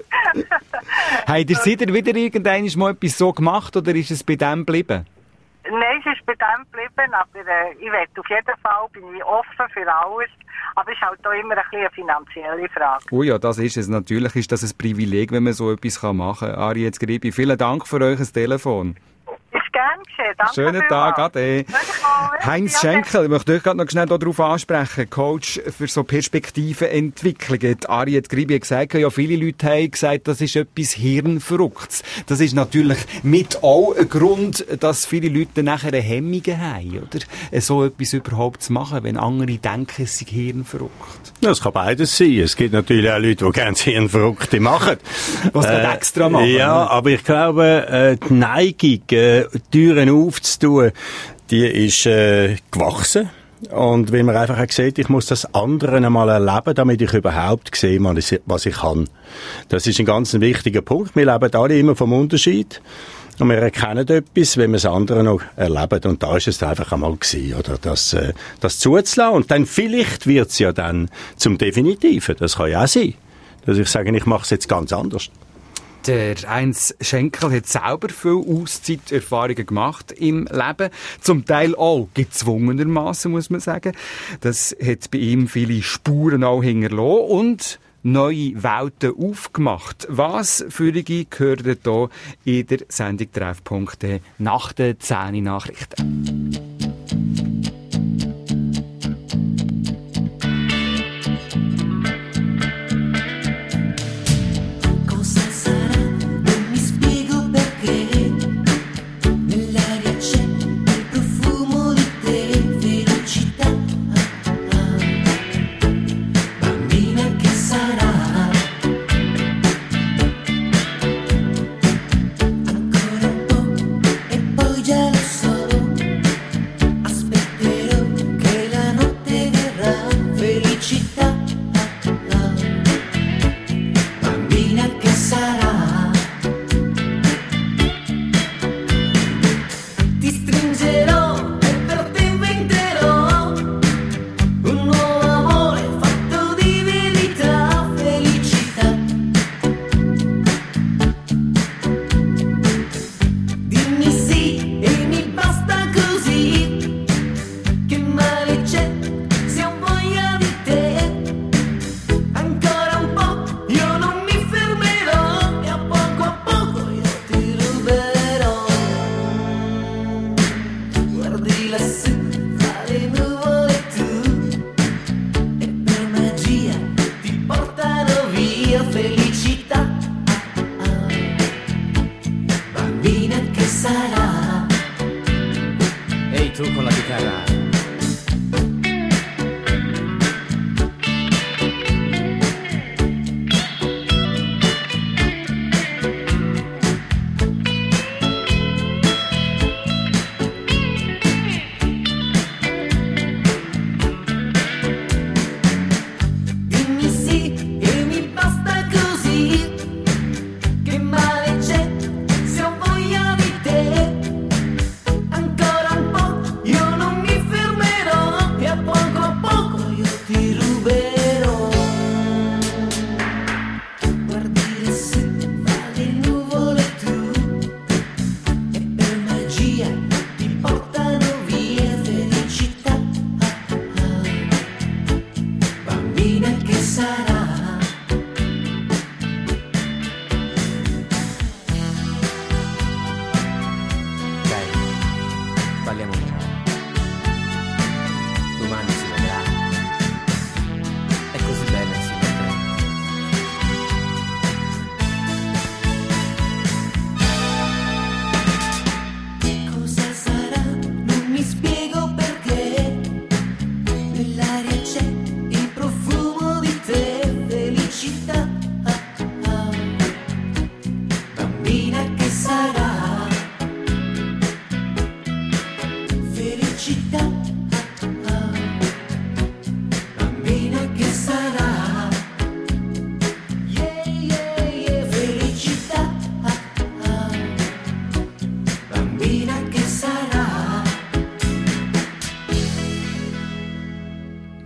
Habt ihr seitdem wieder irgendwann mal etwas so gemacht oder ist es bei dem geblieben? Nein, es ist bei dem geblieben, aber äh, ich will auf jeden Fall, bin ich offen für alles, aber es ist halt auch immer ein bisschen eine finanzielle Frage. Oh ja, das ist es. Natürlich ist das ein Privileg, wenn man so etwas machen kann. Ariet Gribi, vielen Dank für euch Telefon. Ist gern geschehen, danke. Schönen Tag, ade. Heinz Schenkel, ich möchte euch gerade noch schnell darauf ansprechen, Coach für so Perspektivenentwicklungen. Ariet Gribi hat gesagt, ja, viele Leute haben gesagt, das ist etwas Hirnverrücktes. Das ist natürlich mit auch ein Grund, dass viele Leute nachher Hemmungen haben, oder? So etwas überhaupt zu machen, wenn andere denken, es sei hirnverrückt. Das kann beides sein. Es gibt natürlich auch Leute, die gerne Hirnverrückte machen. Was äh, gerade extra machen. Ja, aber ich glaube, äh, die Neigung, äh, Türen aufzutun, die ist äh, gewachsen. Und weil man einfach auch sieht, ich muss das anderen einmal erleben, damit ich überhaupt sehe, was ich kann. Das ist ein ganz wichtiger Punkt. Wir leben alle immer vom Unterschied. Und wir erkennen etwas, wenn wir es anderen noch erleben. Und da ist es einfach einmal gewesen, oder? Das, äh, das zuzulassen. Und dann vielleicht wird es ja dann zum Definitiven. Das kann ja auch sein. Dass ich sage, ich mache es jetzt ganz anders. Der Heinz Schenkel hat selber viele Auszeiterfahrungen gemacht im Leben. Zum Teil auch gezwungenermassen, muss man sagen. Das hat bei ihm viele Spuren auch hinterlassen und neue Welten aufgemacht. Was für die gehört hier in der Sendung Treffpunkt nach den zehn Nachrichten.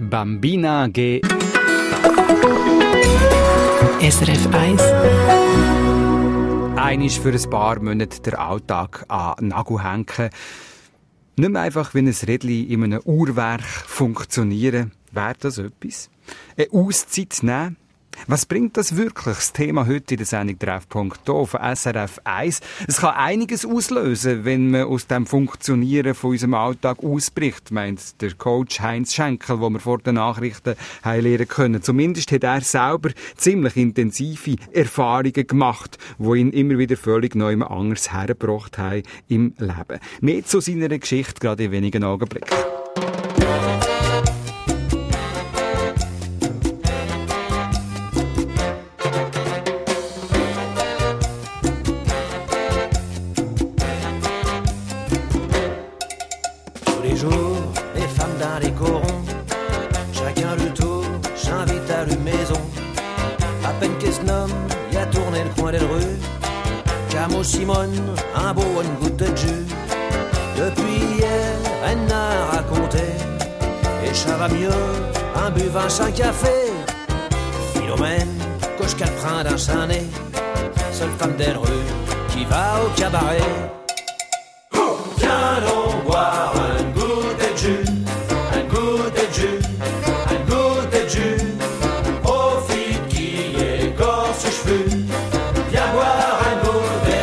Bambina G. S R F eins. Einmal für ein paar Monate den Alltag an den Nagel hängen. Nicht mehr einfach wie ein Rädchen in einem Uhrwerk funktionieren. Wäre das etwas? Eine Auszeit nehmen? Was bringt das wirklich? Das Thema heute in der Sendung Treffpunkt hier auf S R F eins. Es kann einiges auslösen, wenn man aus dem Funktionieren von unserem Alltag ausbricht, meint der Coach Heinz Schenkel, den wir vor den Nachrichten haben lernen können. Zumindest hat er selber ziemlich intensive Erfahrungen gemacht, die ihn immer wieder völlig neu anders hergebracht haben im Leben. Mehr zu seiner Geschichte gerade in wenigen Augenblicken. Simone, un beau, une goutte de jus. Depuis hier, elle n'a raconté. Et ça va mieux, un buvin, un café. Philomène, coche qu'elle prend d'un sein nez. Seule femme des rues qui va au cabaret. Viens donc boire un goutte de jus. Un goutte de jus. Un goutte de jus. Aux filles qui écorcent ses cheveux. Viens boire un goutte.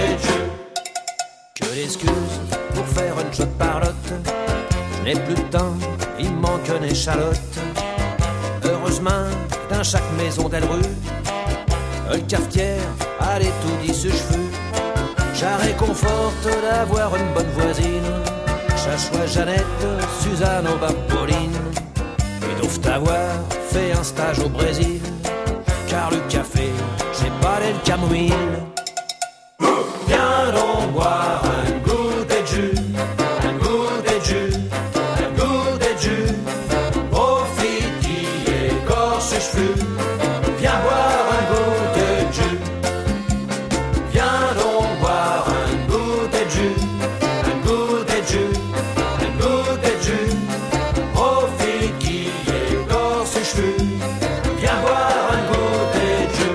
Excuse pour faire une chouette parlotte. Je n'ai plus de temps, il me manque une échalote. Heureusement, dans chaque maison d'elle rue, le cafetière a les tout dit sur cheveux. Ça réconforte d'avoir une bonne voisine. Ça soit Jeannette, Suzanne ou Pauline. Ils doivent avoir fait un stage au Brésil. Car le café, c'est pas le camomille. Viens donc boire un goût de jus, un goût de jus, un goût de jus. Aux filles qui écorcent ses cheveux, viens boire un goût de jus. Viens donc boire un goût de jus, un goût de jus, un goût de jus. Aux filles qui écorcent ses cheveux, viens boire un goût de jus.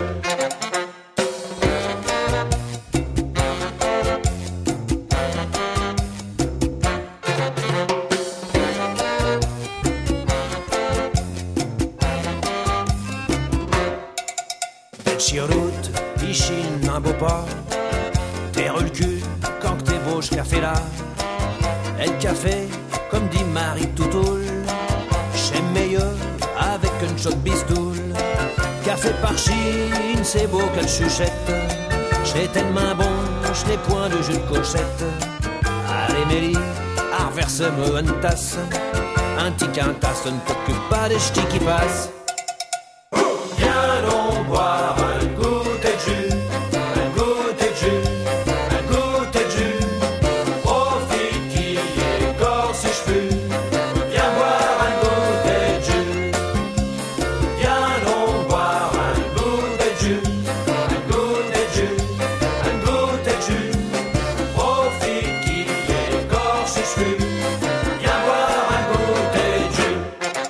Route, piscine, un beau port. T'es le cul quand t'es beau, je café là. Et le café, comme dit Marie Toutoul, c'est meilleur avec une chaude bistoule. Café par Chine, c'est beau qu'elle chuchette. C'est tellement bon, je n'ai point de jus de cochette. Allez Mélie, ah, verse-moi une tasse. Un petit quintasse, ne t'occupe pas des ch'tis qui passent. Viens donc boire un goût de jus, un goût de jus, un goût de jus. Aux filles qui écorcent ses cheveux, viens boire un goût de jus. Viens donc boire un goût de jus, un goût de jus, un goût de jus. Aux filles qui écorcent ses cheveux, viens boire un goût de jus.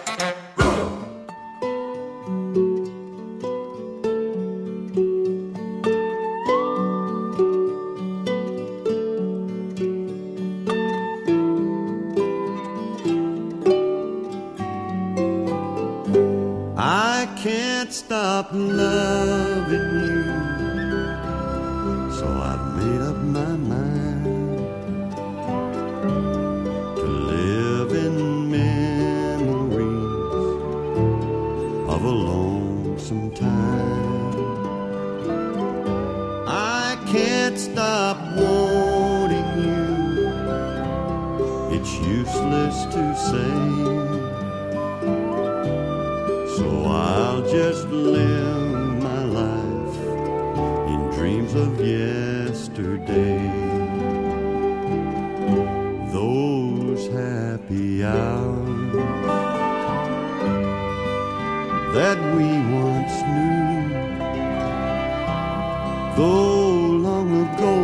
I can't stop loving you, so I've made up my mind to live in memories of a lonesome time. I can't stop wanting you, it's useless to say. So I'll just live my life in dreams of yesterday. Those happy hours that we once knew, though long ago,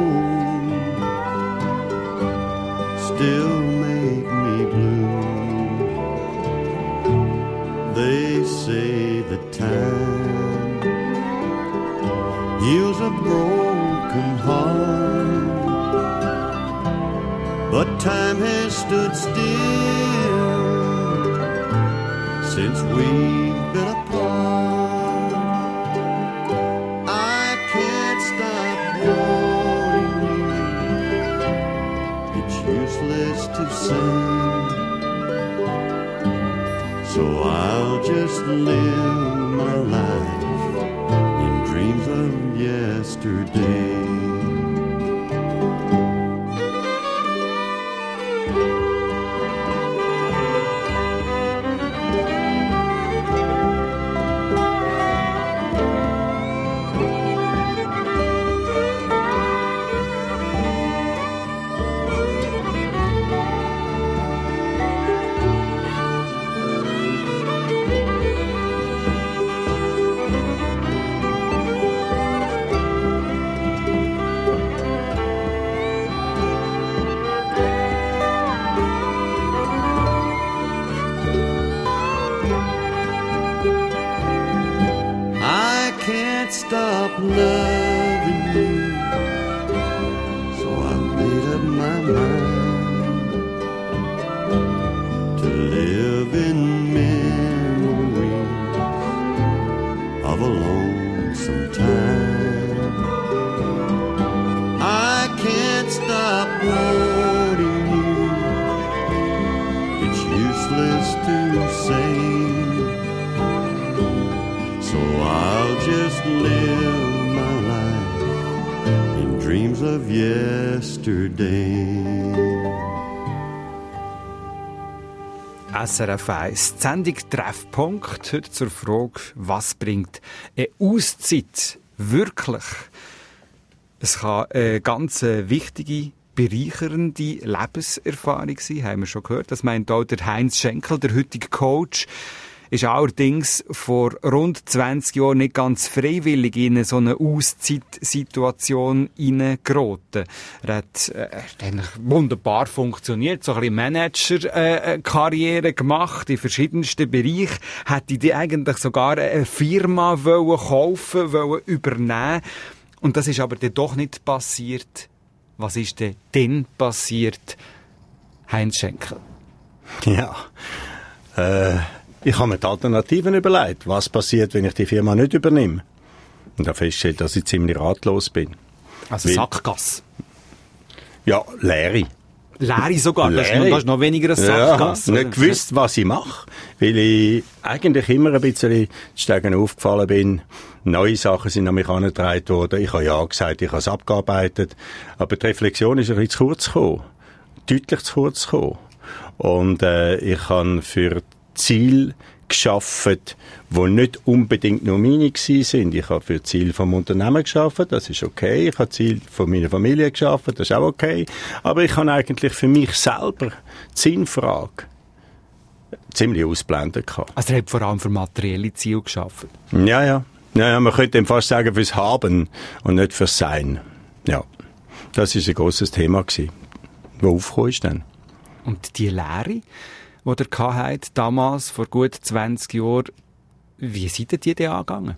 still make me blue. They say that time heals a broken heart, but time has stood still since we've been apart. I can't stop wanting you, it's useless to say, so I'll just live my life in dreams of yesterday. Stop loving you, so I made up my mind to live in memories of a lonesome time. I can't stop wanting you, it's useless to say, so I'll just live my life in dreams of yesterday. S R F eins, die Sendung Treffpunkt, heute zur Frage, was bringt eine Auszeit wirklich? Es kann eine ganz wichtige, bereichernde Lebenserfahrung sein, haben wir schon gehört. Das meint auch der Heinz Schenkel, der heutige Coach, ist allerdings vor rund zwanzig Jahren nicht ganz freiwillig in so eine Auszeitsituation hineingeraten. Er hat äh, eigentlich wunderbar funktioniert, so ein bisschen Manager-Karriere äh, gemacht in verschiedensten Bereichen. Hätte die eigentlich sogar eine Firma wollen kaufen, wollen übernehmen. Und das ist aber dann doch nicht passiert. Was ist denn dann passiert, Heinz Schenkel? Ja, äh... Ich habe mir die Alternativen überlegt. Was passiert, wenn ich die Firma nicht übernehme? Und habe festgestellt, dass ich ziemlich ratlos bin. Also Weil, Sackgasse? Ja, Leere. Leere sogar? Leere. Das, ist noch, das ist noch weniger eine Sackgasse. Ja, nicht gewusst, was ich mache. Weil ich eigentlich immer ein bisschen die Stegen aufgefallen bin. Neue Sachen sind an mich herangetragen worden. Ich habe ja gesagt, ich habe es abgearbeitet. Aber die Reflexion ist ein bisschen zu kurz gekommen. Deutlich zu kurz gekommen. Und äh, ich habe für Ziele geschaffen, die nicht unbedingt nur meine sind. Ich habe für Ziele vom Unternehmen geschaffen, das ist okay. Ich habe Ziele von meiner Familie geschaffen, das ist auch okay. Aber ich habe eigentlich für mich selber die Sinnfrage ziemlich ausblendet gehabt. Also er hat vor allem für materielle Ziele geschaffen? Ja, ja. Ja, ja, man könnte dem fast sagen fürs Haben und nicht fürs Sein. Ja, das ist ein grosses Thema gewesen, das aufgekommen ist dann. Und die Lehre, die ihr hattet, damals, vor gut zwanzig Jahren, wie seid ihr die angegangen?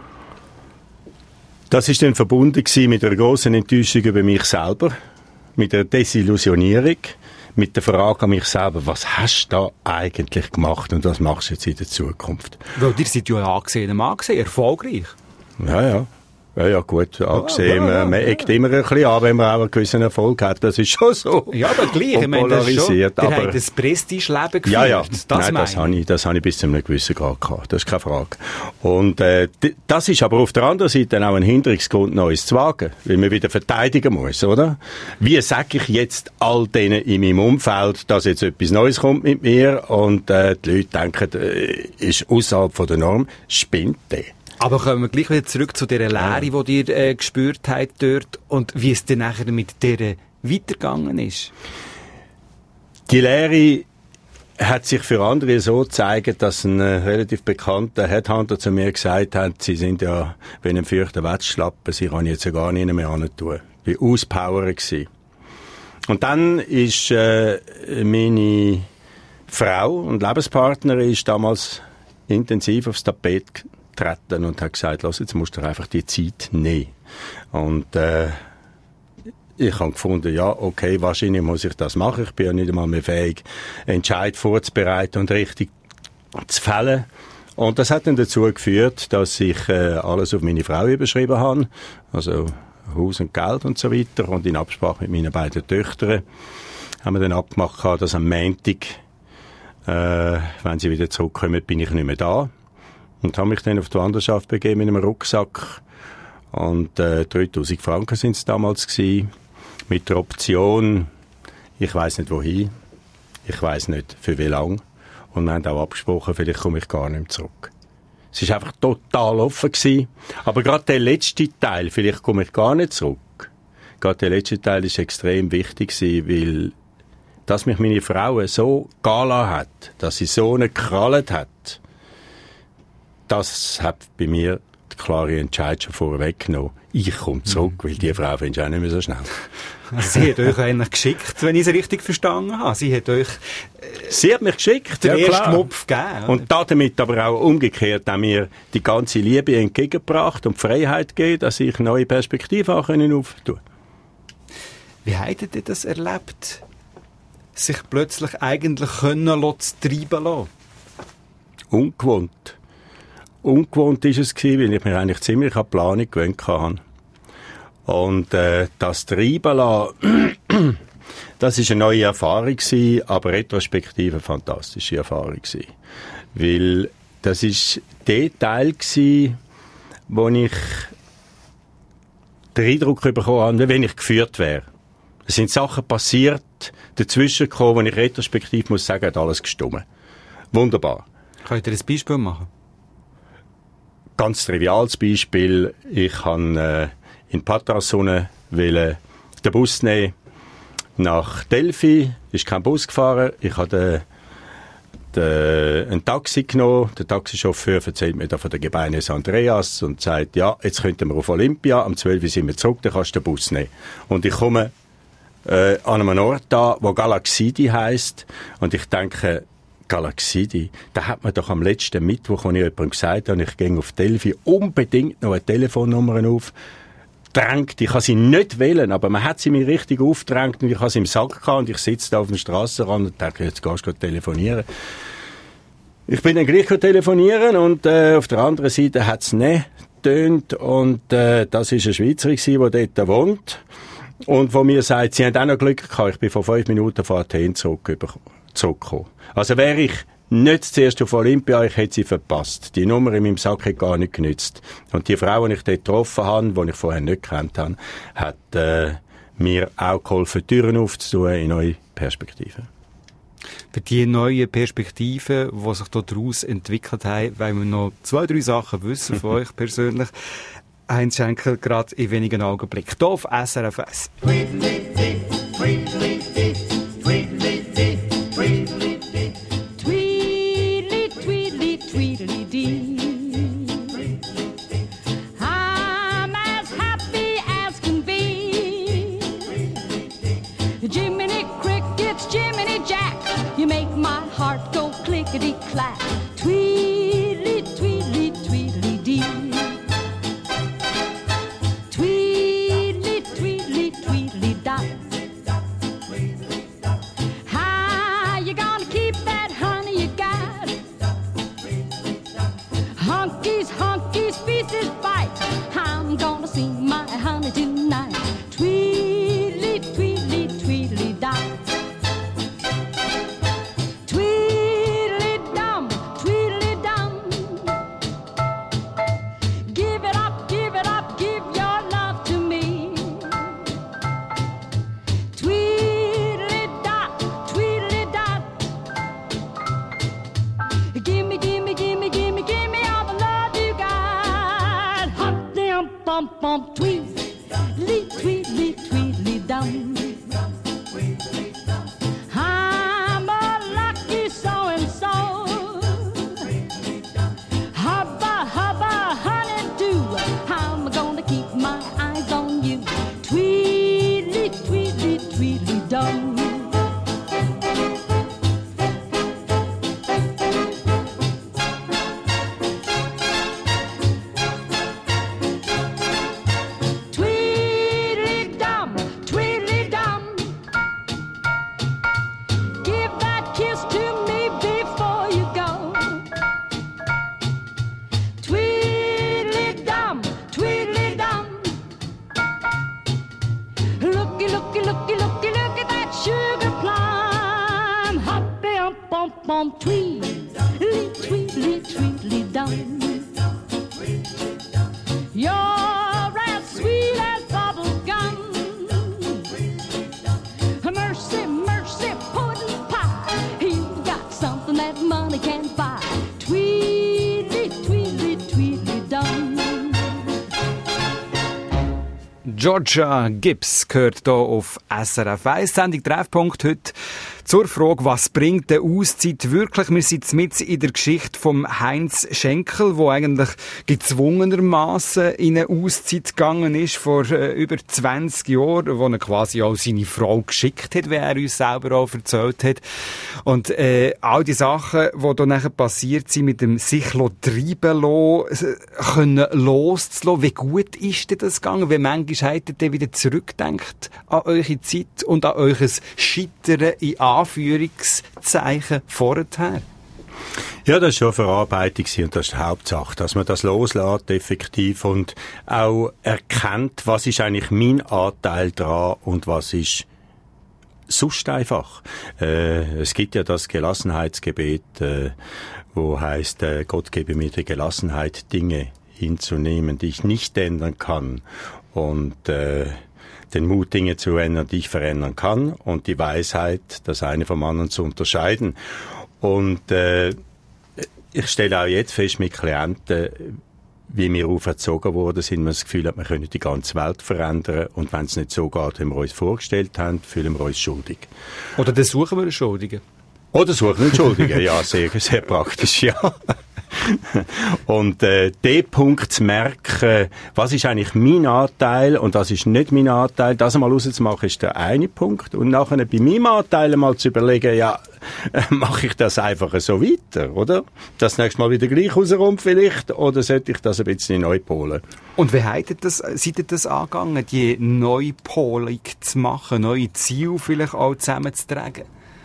Das war dann verbunden mit einer grossen Enttäuschung über mich selber, mit einer Desillusionierung, mit der Frage an mich selber, was hast du da eigentlich gemacht und was machst du jetzt in der Zukunft? Weil ihr seid ja ein angesehener Mann gewesen, erfolgreich. Ja, ja. Ja, ja, gut, angesehen. Ja, ja, ja, man eckt ja. immer ein bisschen an, wenn man auch einen gewissen Erfolg hat. Das ist schon so. Ja, aber gleich. Ich meine, das ist schon, ihr aber habt ein Prestige-Leben geführt. Ja, ja. Das, Nein, das habe ich, das habe ich bis zu einem gewissen Grad gehabt. Das ist keine Frage. Und, äh, das ist aber auf der anderen Seite auch ein Hinderungsgrund, Neues zu wagen. Weil man wieder verteidigen muss, oder? Wie sage ich jetzt all denen in meinem Umfeld, dass jetzt etwas Neues kommt mit mir und, äh, die Leute denken, äh, ist außerhalb von der Norm, spinnt der. Aber kommen wir gleich wieder zurück zu dieser Lehre, ja. die ihr äh, gespürt habt dort und wie es dann nachher mit dieser weitergegangen ist. Die Lehre hat sich für andere so gezeigt, dass ein äh, relativ bekannter Headhunter zu mir gesagt hat, sie sind ja wie ein feuchter Wetzschlappen, sie kann jetzt ja gar nicht mehr antun. Ich war auspowern gewesen. Und dann ist äh, meine Frau und Lebenspartnerin ist damals intensiv aufs Tapet getreten und hat gesagt, lass, jetzt musst du einfach die Zeit nehmen. Und äh, ich habe gefunden, ja, okay, wahrscheinlich muss ich das machen. Ich bin ja nicht einmal mehr fähig, Entscheid vorzubereiten und richtig zu fällen. Und das hat dann dazu geführt, dass ich äh, alles auf meine Frau überschrieben habe. Also Haus und Geld und so weiter. Und in Absprache mit meinen beiden Töchtern haben wir dann abgemacht, dass am Montag, äh, wenn sie wieder zurückkommen, bin ich nicht mehr da. Und habe mich dann auf die Wanderschaft begeben mit einem Rucksack. Und äh, dreitausend Franken sind es damals gewesen. Mit der Option, ich weiss nicht wohin, ich weiss nicht für wie lange. Und wir haben auch abgesprochen, vielleicht komme ich gar nicht mehr zurück. Es war einfach total offen gewesen. Aber gerade der letzte Teil, vielleicht komme ich gar nicht zurück. Gerade der letzte Teil ist extrem wichtig gewesen, weil, dass mich meine Frau so gala hat, dass sie so eine krallt hat, das hat bei mir die klare Entscheidung schon vorweggenommen. Ich komme zurück, weil die Frau findest du auch nicht mehr so schnell. Sie hat euch eigentlich geschickt, wenn ich es richtig verstanden habe. Sie hat euch äh, Sie hat mich geschickt, den ja, ersten Mopf gegeben. Und damit aber auch umgekehrt haben mir die ganze Liebe entgegengebracht und die Freiheit gegeben, dass ich neue Perspektiven auch auftun konnte. Wie hättet ihr das erlebt? Sich plötzlich eigentlich können lassen, treiben lassen? Ungewohnt. Ungewohnt war es, weil ich mir eigentlich ziemlich an die Planung gewöhnt hatte. Und äh, das Treiben lassen, das war eine neue Erfahrung, aber retrospektiv eine fantastische Erfahrung. Weil das war der Teil, wo ich den Eindruck bekommen habe, wenn ich geführt wäre. Es sind Sachen passiert, dazwischen gekommen, wo ich retrospektiv muss sagen, hat alles gestimmt. Wunderbar. Könnt ihr ein Beispiel machen? Ganz triviales Beispiel. Ich habe äh, in Patras den Bus nehmen nach Delphi. Ist kein Bus gefahren. Ich habe den, den, ein Taxi genommen. Der Taxichauffeur erzählt mir da von der Gebeines Andreas und sagt, ja, jetzt könnten wir auf Olympia. Am zwölf Uhr sind wir zurück, dann kannst du den Bus nehmen. Und ich komme äh, an einem Ort da, wo Galaxidi heisst. Und ich denke, Galaxidi, da hat man doch am letzten Mittwoch, als ich jemandem gesagt habe, ich gehe auf Delphi, unbedingt noch eine Telefonnummer auf. Drängt. Ich kann sie nicht wählen, aber man hat sie mir richtig aufgedrängt und ich habe sie im Sack gehabt und ich sitze da auf dem Strassenrand und denke, jetzt gehst du telefonieren. Ich bin dann gleich telefonieren und äh, auf der anderen Seite hat es nicht getönt und äh, das ist eine Schweizerin, die dort wohnt und wo mir sagt, sie haben auch noch Glück gehabt, ich bin vor fünf Minuten von Athen zurückgekommen. zurückgekommen. Also wäre ich nicht zuerst auf Olympia, ich hätte sie verpasst. Die Nummer in meinem Sack hat gar nicht genützt. Und die Frau, die ich dort getroffen habe, die ich vorher nicht gekannt habe, hat äh, mir auch geholfen, Türen aufzutun in neue Perspektiven. Für die neuen Perspektiven, die sich daraus entwickelt haben, wollen wir noch zwei, drei Sachen wissen von euch persönlich. Heinz Schenkel, gerade in wenigen Augenblicken. Hier auf S R F eins. Clickety-clack, tweedly, tweedly, tweedly dee. Tweedly, tweedly, tweedly dot. How you gonna keep that honey you got? Honkies, honkies, pieces bite. I'm gonna sing my honey tonight. Tweedly, tweedly, tweedly dot. Bump, tweedly, tweedly, tweedly dum. I'm a lucky so-and-so. Hubba, hubba, honey-do. I'm gonna keep my eyes on you. Tweedly, tweedly, tweedly dum. Georgia Gibbs gehört hier auf S R F eins. Sendung Treffpunkt heute zur Frage, was bringt die Auszeit wirklich? Wir sind mit in der Geschichte von Heinz Schenkel, der eigentlich gezwungenermassen in eine Auszeit gegangen ist vor äh, über zwanzig Jahren, wo er quasi auch seine Frau geschickt hat, wie er uns selber auch erzählt hat. Und äh, all die Sachen, die da nachher passiert sind, mit dem sich treiben lassen, können loszulassen. Wie gut ist denn das gegangen? Wie manchmal habt ihr wieder zurückdenkt an eure Zeit und an euer Scheitern in Anführungszeichen vorher? Ja, das war schon eine Verarbeitung und das ist die Hauptsache, dass man das loslässt, effektiv, und auch erkennt, was ist eigentlich mein Anteil daran und was ist sonst einfach. Äh, es gibt ja das Gelassenheitsgebet, äh, wo heißt, äh, Gott gebe mir die Gelassenheit, Dinge hinzunehmen, die ich nicht ändern kann, und äh, den Mut, Dinge zu ändern, die ich verändern kann, und die Weisheit, das eine vom anderen zu unterscheiden. Und äh, ich stelle auch jetzt fest mit Klienten, wie wir auferzogen worden sind, man das Gefühl hat, wir können die ganze Welt verändern, und wenn es nicht so geht, wie wir uns vorgestellt haben, fühlen wir uns schuldig. Oder dann suchen wir einen Schuldigen. Oder suchen wir einen Schuldigen, ja, sehr, sehr praktisch, ja. Und äh, den Punkt zu merken, was ist eigentlich mein Anteil und was ist nicht mein Anteil, das einmal rauszumachen, ist der eine Punkt. Und nachher bei meinem Anteil mal zu überlegen, ja, äh, mache ich das einfach so weiter, oder? Das nächste Mal wieder gleich rauskommt vielleicht, oder sollte ich das ein bisschen neu polen? Und wie habt ihr das, seid ihr das angegangen, die Neupolung zu machen, neue Ziele vielleicht auch zusammenzutragen?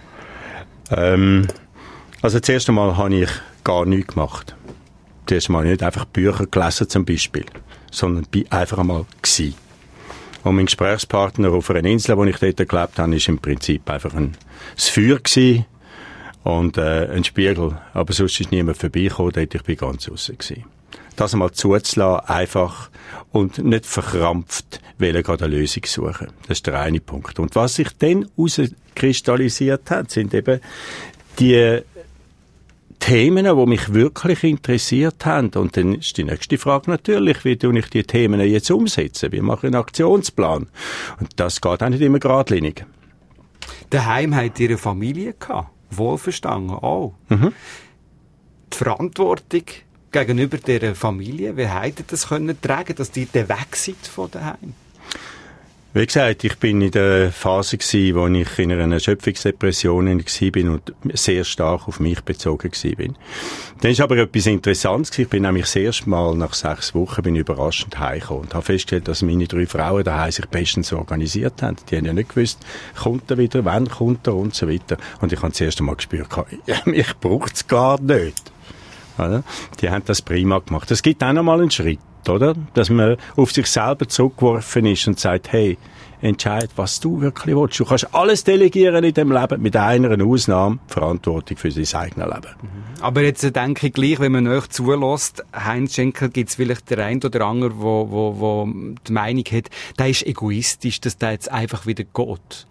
Ähm, also das erste Mal habe ich gar nichts gemacht. Das erste Mal nicht einfach Bücher gelesen zum Beispiel, sondern bin einfach einmal gsi. Und mein Gesprächspartner auf einer Insel, wo ich dort gelebt habe, ist im Prinzip einfach ein das Feuer gsi und äh, ein Spiegel. Aber sonst ist niemand vorbeigekommen, dort ich bin ganz draussen gsi. Das einmal zuzulassen, einfach, und nicht verkrampft, weil er gerade eine Lösung suchen. Das ist der eine Punkt. Und was sich dann herauskristallisiert hat, sind eben die Themen, die mich wirklich interessiert haben. Und dann ist die nächste Frage natürlich, wie tue ich die Themen jetzt umsetzen? Wie mache ich einen Aktionsplan? Und das geht auch nicht immer geradlinig. Daheim habt ihr eine Familie gehabt. Wohlverstanden auch. Mhm. Die Verantwortung gegenüber dieser Familie, wie habt ihr das können tragen, dass ihr dann weg seid von daheim? Wie gesagt, ich bin in der Phase gsi, wo ich in einer Erschöpfungsdepression gsi bin und sehr stark auf mich bezogen gsi bin. Dann ist aber etwas Interessantes gewesen. Ich bin nämlich das erste Mal nach sechs Wochen bin überraschend heimgekommen und habe festgestellt, dass meine drei Frauen daheim sich bestens organisiert haben. Die haben ja nicht gewusst, kommt er wieder, wann kommt er und so weiter. Und ich habe das erste Mal gespürt, mich braucht's gar nicht. Die haben das prima gemacht. Es gibt auch noch mal einen Schritt, oder? Dass man auf sich selber zurückgeworfen ist und sagt, hey, entscheid, was du wirklich willst. Du kannst alles delegieren in dem Leben, mit einer Ausnahme, Verantwortung für dein eigenes Leben. Aber jetzt denke ich gleich, wenn man euch zulässt, Heinz Schenkel, gibt es vielleicht der ein oder andere, wo, wo, wo die Meinung hat, der ist egoistisch, dass der jetzt einfach wieder geht.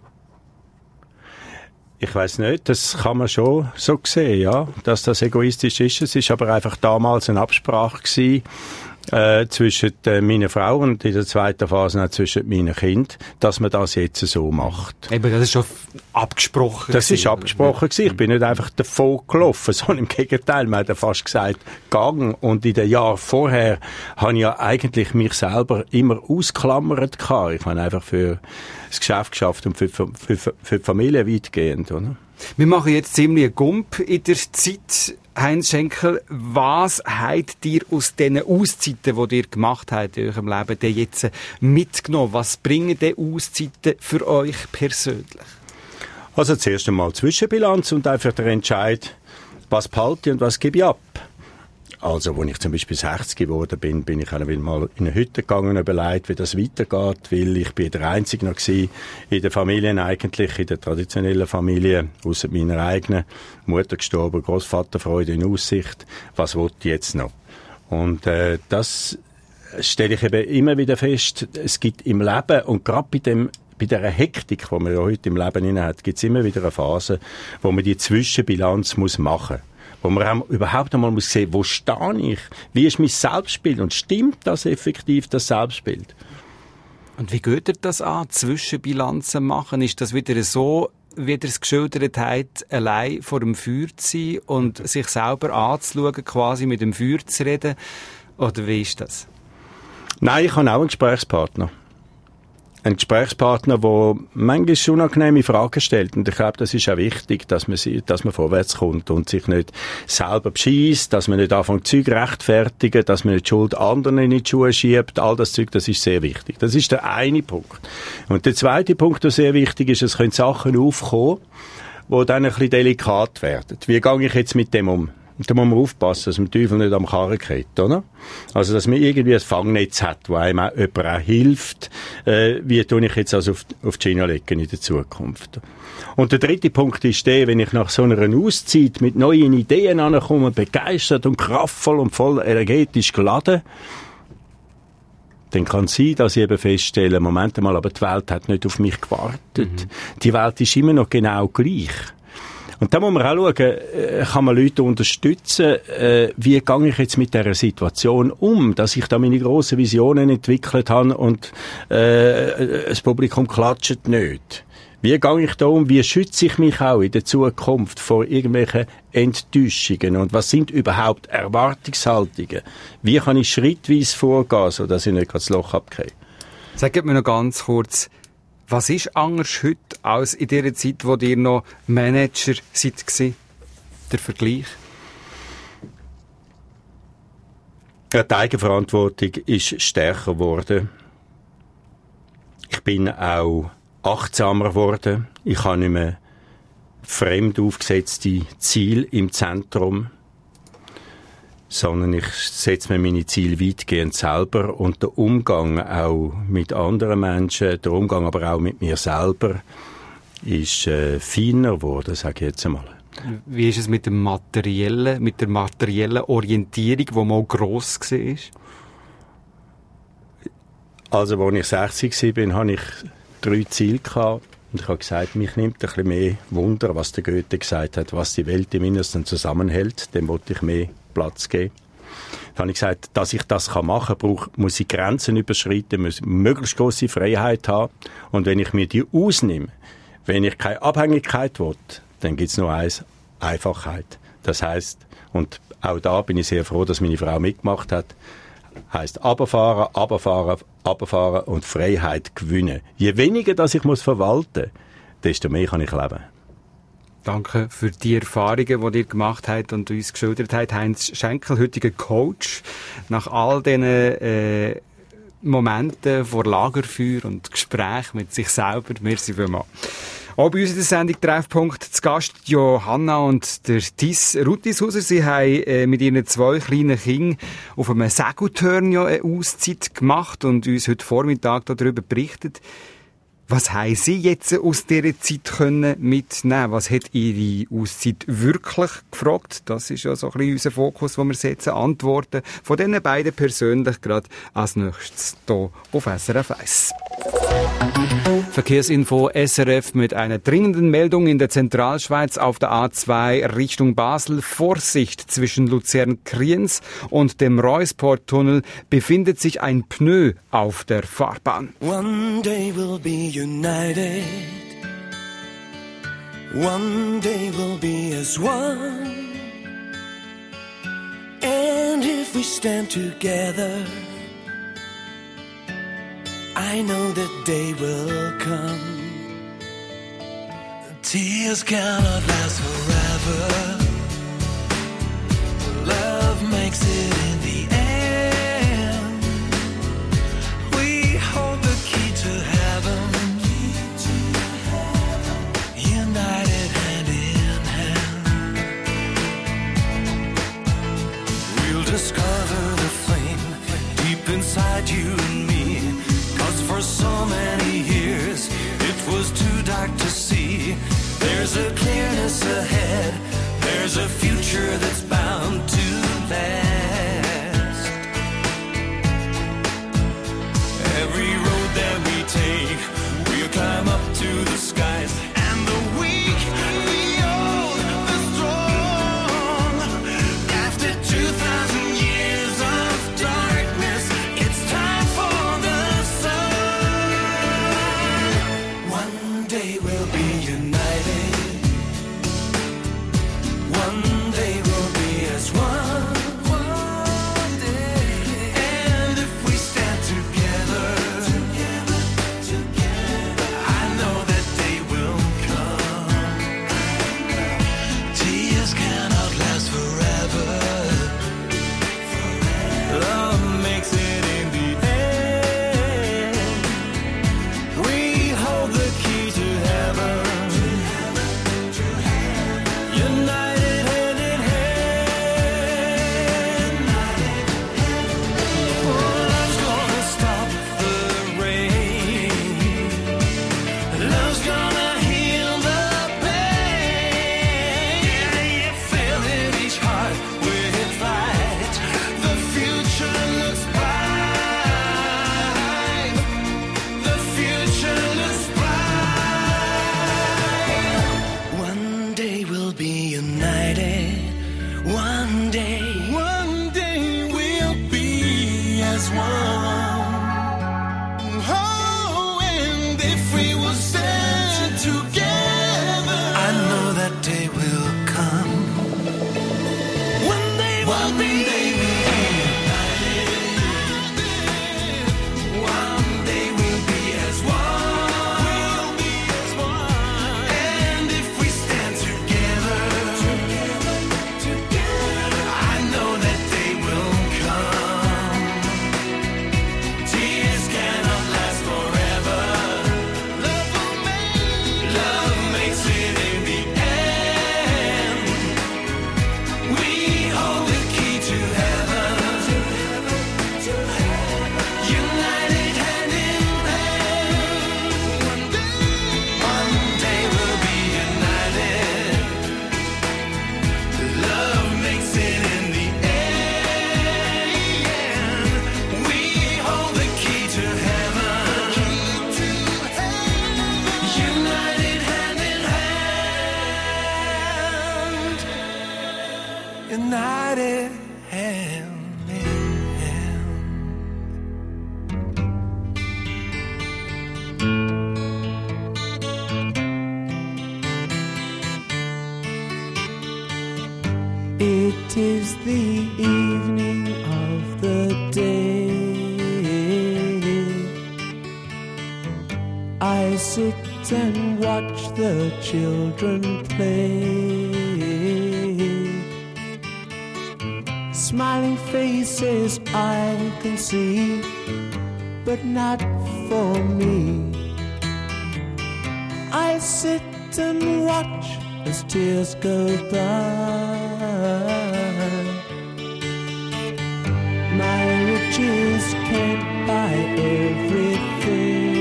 Ich weiss nicht, das kann man schon so sehen, ja, dass das egoistisch ist. Es ist aber einfach damals eine Absprache gewesen, äh, zwischen äh, meiner Frau und in der zweiten Phase auch zwischen meinen Kindern, dass man das jetzt so macht. Eben, das ist schon abgesprochen. Das ist abgesprochen gewesen. Ich bin nicht einfach davon gelaufen, sondern im Gegenteil, man hat ja fast gesagt, gang. Und in den Jahren vorher habe ich ja eigentlich mich selber immer ausklammert gehabt. Ich habe einfach für das Geschäft geschafft und für, für, für, für die Familie weitgehend, oder? Wir machen jetzt ziemlich einen Gump in der Zeit. Heinz Schenkel, was habt ihr aus diesen Auszeiten, die ihr gemacht habt in eurem Leben, denn jetzt mitgenommen? Was bringen diese Auszeiten für euch persönlich? Also zuerst einmal Zwischenbilanz und einfach der Entscheid, was behalte ich und was gebe ich ab. Also, als ich zum Beispiel sechzig geworden bin, bin ich mal in eine Hütte gegangen und überlegt, wie das weitergeht, weil ich bin der Einzige noch gewesen, in der Familie eigentlich, in der traditionellen Familie, ausser meiner eigenen Mutter gestorben, Großvaterfreude in Aussicht. Was wollte ich jetzt noch? Und äh, das stelle ich eben immer wieder fest, es gibt im Leben und gerade bei dem bei dieser Hektik, die man ja heute im Leben hat, gibt es immer wieder eine Phase, wo man die Zwischenbilanz muss machen muss. Wo man überhaupt einmal muss sehen, wo stehe ich? Wie ist mein Selbstbild? Und stimmt das effektiv, das Selbstbild? Und wie geht ihr das an, Zwischenbilanzen machen? Ist das wieder so, wie ihr es geschildert habt, allein vor dem Feuer zu sein und sich selber anzuschauen, quasi mit dem Feuer zu reden? Oder wie ist das? Nein, ich habe auch einen Gesprächspartner. Ein Gesprächspartner, der manchmal unangenehme Fragen stellt. Und ich glaube, das ist auch wichtig, dass man, dass man vorwärts kommt und sich nicht selber bescheisst, dass man nicht anfängt, Zeug rechtfertigen, dass man nicht Schuld anderen in die Schuhe schiebt. All das Zeug, das ist sehr wichtig. Das ist der eine Punkt. Und der zweite Punkt, der sehr wichtig ist, es können Sachen aufkommen, die dann ein bisschen delikat werden. Wie gehe ich jetzt mit dem um? Und da muss man aufpassen, dass man den Teufel nicht am Karren kriegt, oder? Also, dass man irgendwie ein Fangnetz hat, wo einem auch jemand auch hilft, äh, wie tue ich jetzt also auf, auf die Schiene legen in der Zukunft. Und der dritte Punkt ist der, wenn ich nach so einer Auszeit mit neuen Ideen ankomme, begeistert und kraftvoll und voll energetisch geladen, dann kann es sein, dass ich eben feststelle, Moment mal, aber die Welt hat nicht auf mich gewartet. Mhm. Die Welt ist immer noch genau gleich. Und da muss man auch schauen, äh, kann man Leute unterstützen, äh, wie gehe ich jetzt mit dieser Situation um, dass ich da meine grossen Visionen entwickelt habe und äh, das Publikum klatscht nicht. Wie gehe ich da um, wie schütze ich mich auch in der Zukunft vor irgendwelchen Enttäuschungen und was sind überhaupt Erwartungshaltungen? Wie kann ich schrittweise vorgehen, sodass ich nicht das Loch abgehe? Sagt mir noch ganz kurz, was ist anders heute als in der Zeit, wo ihr noch Manager seid, der Vergleich? Ja, die Eigenverantwortung ist stärker geworden. Ich bin auch achtsamer geworden. Ich habe nicht mehr fremd aufgesetzte Ziele im Zentrum, sondern ich setze mir meine Ziele weitgehend selber und der Umgang auch mit anderen Menschen, der Umgang aber auch mit mir selber ist äh, feiner geworden, sage ich jetzt einmal. Wie ist es mit dem materiellen, mit der materiellen Orientierung, die mal gross war? Also, als ich sechzig war, hatte ich drei Ziele gehabt. Und ich habe gesagt, mich nimmt ein bisschen mehr Wunder, was der Goethe gesagt hat, was die Welt im Innersten zusammenhält. Dem wollte ich mehr Platz geben. Dann habe ich gesagt, dass ich das machen kann, brauche, muss ich Grenzen überschreiten, muss möglichst grosse Freiheit haben. Und wenn ich mir die ausnehme, wenn ich keine Abhängigkeit will, dann gibt es nur eins, Einfachheit. Das heisst, und auch da bin ich sehr froh, dass meine Frau mitgemacht hat, heisst runterfahren, runterfahren, runterfahren und Freiheit gewinnen. Je weniger das ich muss verwalten, desto mehr kann ich leben. Danke für die Erfahrungen, die ihr gemacht habt und uns geschildert habt. Heinz Schenkel, heutiger Coach. Nach all diesen äh, Momenten vor Lagerfeuer und Gespräch mit sich selber, merci vielmals. Auch bei uns in der Sendung Treffpunkt zu Gast Johanna und der Tis Ruttishauser. Sie haben äh, mit ihren zwei kleinen Kindern auf einem Segeltörn ja eine Auszeit gemacht und uns heute Vormittag darüber berichtet. Was haben Sie jetzt aus dieser Zeit können mitnehmen? Was hat Ihre Auszeit wirklich gefragt? Das ist ja so ein bisschen unser Fokus, den wir setzen. Antworten von diesen beiden persönlich gerade als nächstes hier auf S R F eins. Verkehrsinfo S R F mit einer dringenden Meldung in der Zentralschweiz auf der A zwei Richtung Basel. Vorsicht, zwischen Luzern-Kriens und dem Reusport-Tunnel befindet sich ein Pneu auf der Fahrbahn. One day we'll be united. One day we'll be as one. And if we stand together, I know that day will come. Tears cannot last forever. Love makes it in the end. We hold the key to heaven. United hand in hand. We'll discover the flame deep inside you and me. For so many years, it was too dark to see. There's a clearness ahead. There's a future that's bound to last. Every road that we take, we'll climb up to the skies. And the weak, the old, the strong. After two thousand years of darkness, it's time for the sun. as one. Oh, and if we will stand together, I know that day will come when they will one be. Day united hand in hand. It is the evening of the day. I sit and watch the children play. Smiling faces I can see, but not for me. I sit and watch as tears go by. My riches can't buy everything.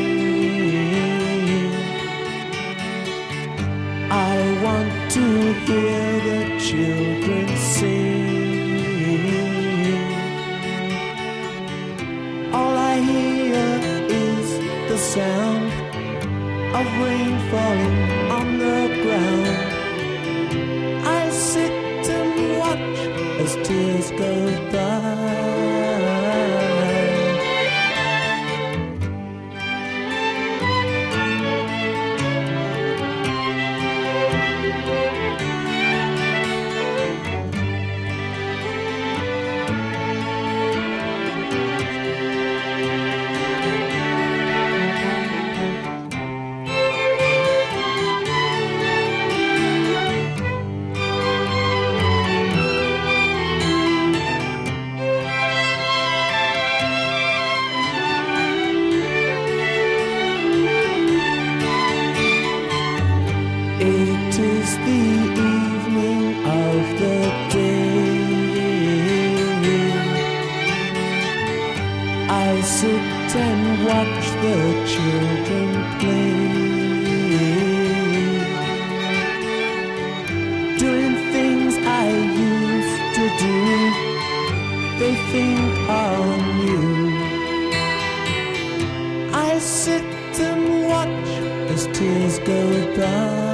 I want to hear the children sing. All I hear is the sound of rain falling on the ground. I sit and watch as tears go by. It is the evening of the day. I sit and watch the children play, doing things I used to do. They think are new. I sit and watch as tears go by.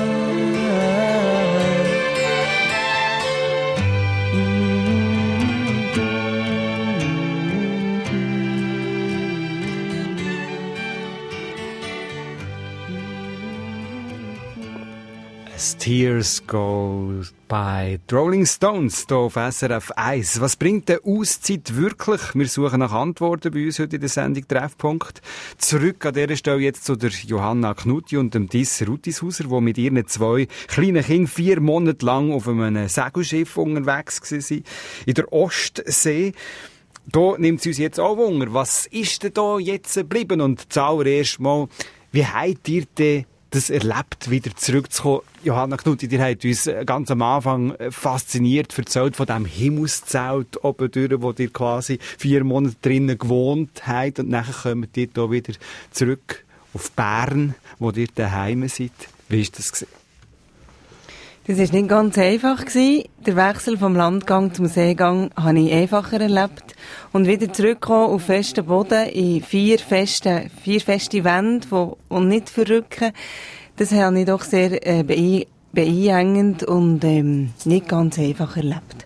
Tears Go by The Rolling Stones hier auf S R F eins. Was bringt eine Auszeit wirklich? Wir suchen nach Antworten bei uns heute in der Sendung Treffpunkt. Zurück an dieser Stelle jetzt zu der Johanna Knutti und dem Diss Rutishauser, die mit ihren zwei kleinen Kindern vier Monate lang auf einem Segelschiff unterwegs waren, in der Ostsee. Da nimmt sie uns jetzt auch Wunder. Was ist denn da jetzt geblieben? Und zuallererst mal, wie habt ihr denn das erlebt, wieder zurückzukommen? Johanna Knutti, ihr habt uns ganz am Anfang fasziniert erzählt von diesem Himmelszelt oben durch, wo ihr quasi vier Monate drinnen gewohnt habt und nachher kommt ihr hier wieder zurück auf Bern, wo ihr daheim seid. Wie war das? Das war nicht ganz einfach. Der Wechsel vom Landgang zum Seegang habe ich einfacher erlebt. Und wieder zurückkommen auf festen Boden in vier feste, vier feste Wände, die, und nicht verrücken, das habe ich doch sehr äh, beeinengend und ähm, nicht ganz einfach erlebt.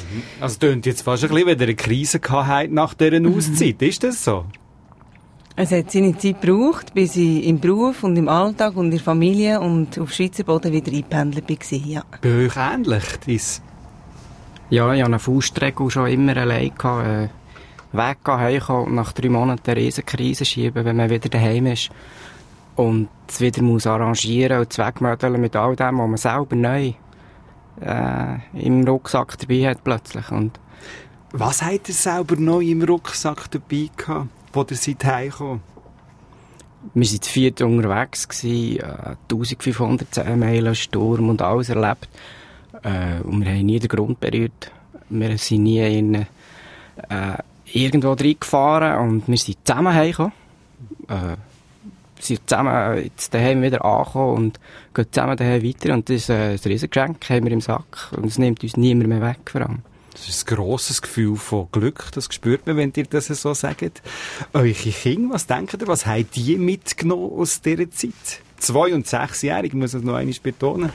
Also tönt jetzt fast ein bisschen, wenn ihr eine Krise gehabt nach dieser Auszeit. Ist das so? Es hat seine Zeit gebraucht, bis ich im Beruf und im Alltag und in der Familie und auf Schweizer Boden wieder eingependelt war. Ja. Bei euch ähnlich, dies? Ja, ich hatte eine Faustregel schon immer allein gehabt. Äh, weggehen, heimkommen und nach drei Monaten eine riesen Krise schieben, wenn man wieder daheim ist. Und es wieder muss arrangieren und wegmödeln mit all dem, was man selber neu äh, im Rucksack dabei hat plötzlich. Und was habt ihr selber neu im Rucksack dabei gehabt, wo ihr seid heimgekommen? Wir waren zu viert unterwegs, gewesen, äh, eintausendfünfhundertzehn Meilen Sturm und alles erlebt. Äh, und wir haben nie den Grund berührt. Wir sind nie in, äh, irgendwo reingefahren und wir sind zusammen heimgekommen. Äh, sind zusammen jetzt daheim wieder angekommen und gehen zusammen daheim weiter. Und das ist äh, ein Riesengeschenk, haben wir im Sack. Und es nimmt uns niemand mehr weg, vor allem. Das ist ein grosses Gefühl von Glück, das spürt man, wenn ihr das so sagt. Eure Kinder, was denkt ihr, was habt ihr mitgenommen aus dieser Zeit? Zwei- und sechsjährig, muss ich noch einmal betonen.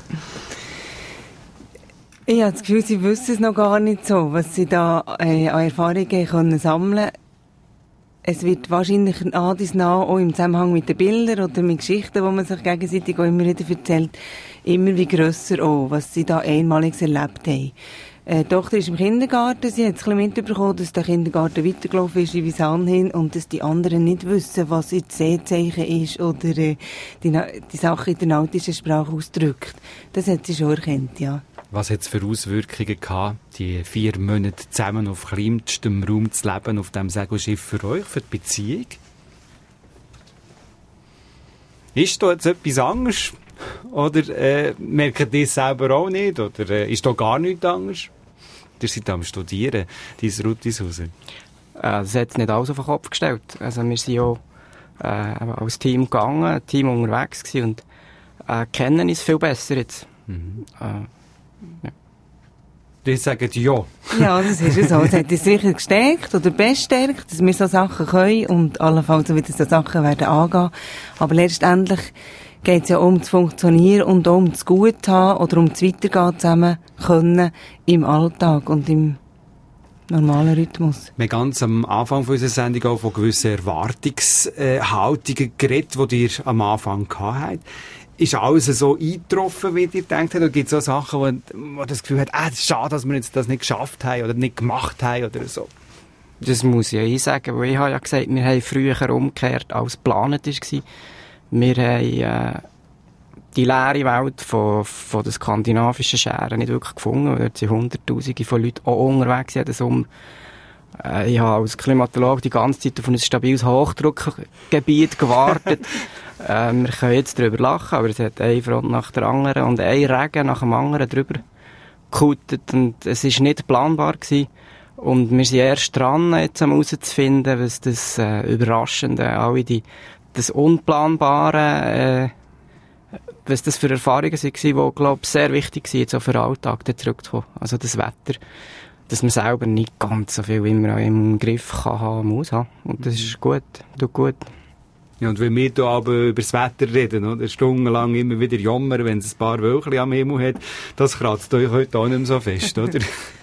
Ich habe das Gefühl, sie wissen es noch gar nicht so, was sie da äh, an Erfahrungen können sammeln können. Es wird wahrscheinlich nach dies nach, auch im Zusammenhang mit den Bildern oder mit Geschichten, die man sich gegenseitig auch immer wieder erzählt, immer wie grösser auch, was sie da einmalig erlebt haben. Äh, die Tochter ist im Kindergarten, sie hat es ein bisschen mitbekommen, dass der Kindergarten weitergelaufen ist in Visan hin und dass die anderen nicht wissen, was jetzt Seezeichen ist oder äh, die, die Sache in der nautischen Sprache ausdrückt. Das hat sie schon erkannt, ja. Was hat es für Auswirkungen gehabt, die vier Monate zusammen auf kleinstem Raum zu leben, auf diesem Segelschiff für euch, für die Beziehung? Ist da jetzt etwas anderes? Oder äh, merkt ihr das selber auch nicht? Oder äh, ist da gar nichts anderes? Ihr seid am Studieren, dein Rutis raus. Äh, das hat nicht alles auf den Kopf gestellt. Also wir sind ja äh, als Team gegangen, ein Team unterwegs gewesen und äh, kennen uns viel besser jetzt. Mhm. Äh, Ja. Die sagen ja. Ja, das ist so. Es hat uns sicher gestärkt oder bestärkt, dass wir so Sachen können und allenfalls wieder so Sachen werden angehen. Aber letztendlich geht es ja um das Funktionieren und um das Gut haben oder um das Weitergehen zusammen können im Alltag und im normalen Rhythmus. Wir haben ganz am Anfang unserer Sendung auch von gewissen Erwartungshaltungen geredet, die ihr am Anfang gehabt habt. Ist alles so eingetroffen, wie ihr denkt? Oder gibt es auch Sachen, wo man das Gefühl hat, ah, es ist schade, dass wir jetzt das nicht geschafft haben oder nicht gemacht haben oder so? Das muss ich ja sagen, weil ich habe ja gesagt, wir haben früher umgekehrt, als geplant war. Wir haben äh, die leere Welt von, von den skandinavischen Schären nicht wirklich gefunden. Dort sind Hunderttausende von Leuten auch unterwegs jeden Sommer. Äh, ich habe als Klimatologe die ganze Zeit auf ein stabiles Hochdruckgebiet gewartet. äh, wir können jetzt darüber lachen, aber es hat eine Front nach der anderen und ein Regen nach dem anderen drüber gekutet und es war nicht planbar gewesen. Und wir sind erst dran, jetzt herauszufinden, was das äh, Überraschende, alle die, das Unplanbare, äh, was das für Erfahrungen waren, die, glaube ich, sehr wichtig waren, jetzt auch für den Alltag zurückzukommen. Also das Wetter, dass man selber nicht ganz so viel immer im Griff kann haben muss. Und das ist gut, tut gut. Ja, und wenn wir hier aber über das Wetter reden, oder? Stundenlang immer wieder jammern, wenn es ein paar Wölkchen am Himmel hat, das kratzt euch heute auch nicht mehr so fest, oder?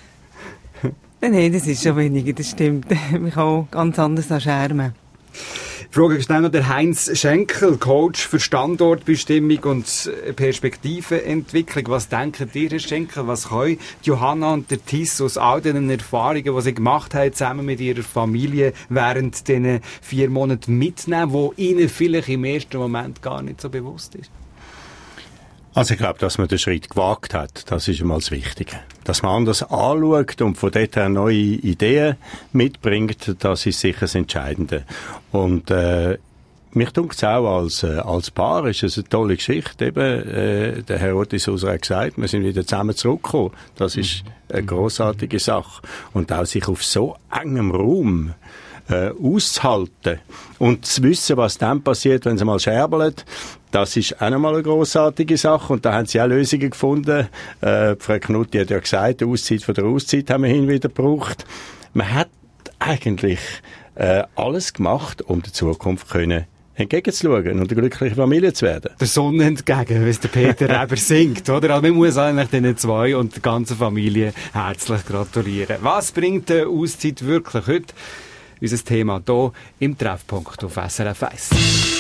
Nein, das ist schon weniger, das stimmt. Man kann auch ganz anders erschärmen. Die Frage ist noch der Heinz Schenkel, Coach für Standortbestimmung und Perspektivenentwicklung. Was denken ihr, Herr Schenkel? Was können Johanna und der Tiss aus all den Erfahrungen, die sie gemacht haben, zusammen mit ihrer Familie während diesen vier Monaten mitnehmen, wo ihnen vielleicht im ersten Moment gar nicht so bewusst ist? Also ich glaube, dass man den Schritt gewagt hat, das ist einmal das Wichtige. Dass man anders anschaut und von dort her neue Ideen mitbringt, das ist sicher das Entscheidende. Und äh, mich denkt es auch, als, äh, als Paar ist es eine tolle Geschichte. Eben, äh, der Herr Ottishauser hat gesagt, wir sind wieder zusammen zurückgekommen. Das ist eine grossartige Sache. Und auch sich auf so engem Raum äh, auszuhalten und zu wissen, was dann passiert, wenn es mal scherbelt, das ist auch nochmal eine grossartige Sache. Und da haben sie auch Lösungen gefunden. Äh, Frau Knutti hat ja gesagt, die Auszeit von der Auszeit haben wir hin wieder gebraucht. Man hat eigentlich äh, alles gemacht, um der Zukunft können entgegenzuschauen und eine glückliche Familie zu werden. Der Sonne entgegen, wie es der Peter Reber singt, oder? Also man muss eigentlich den zwei und der ganzen Familie herzlich gratulieren. Was bringt die Auszeit wirklich heute? Unser Thema hier im Treffpunkt auf S R F eins.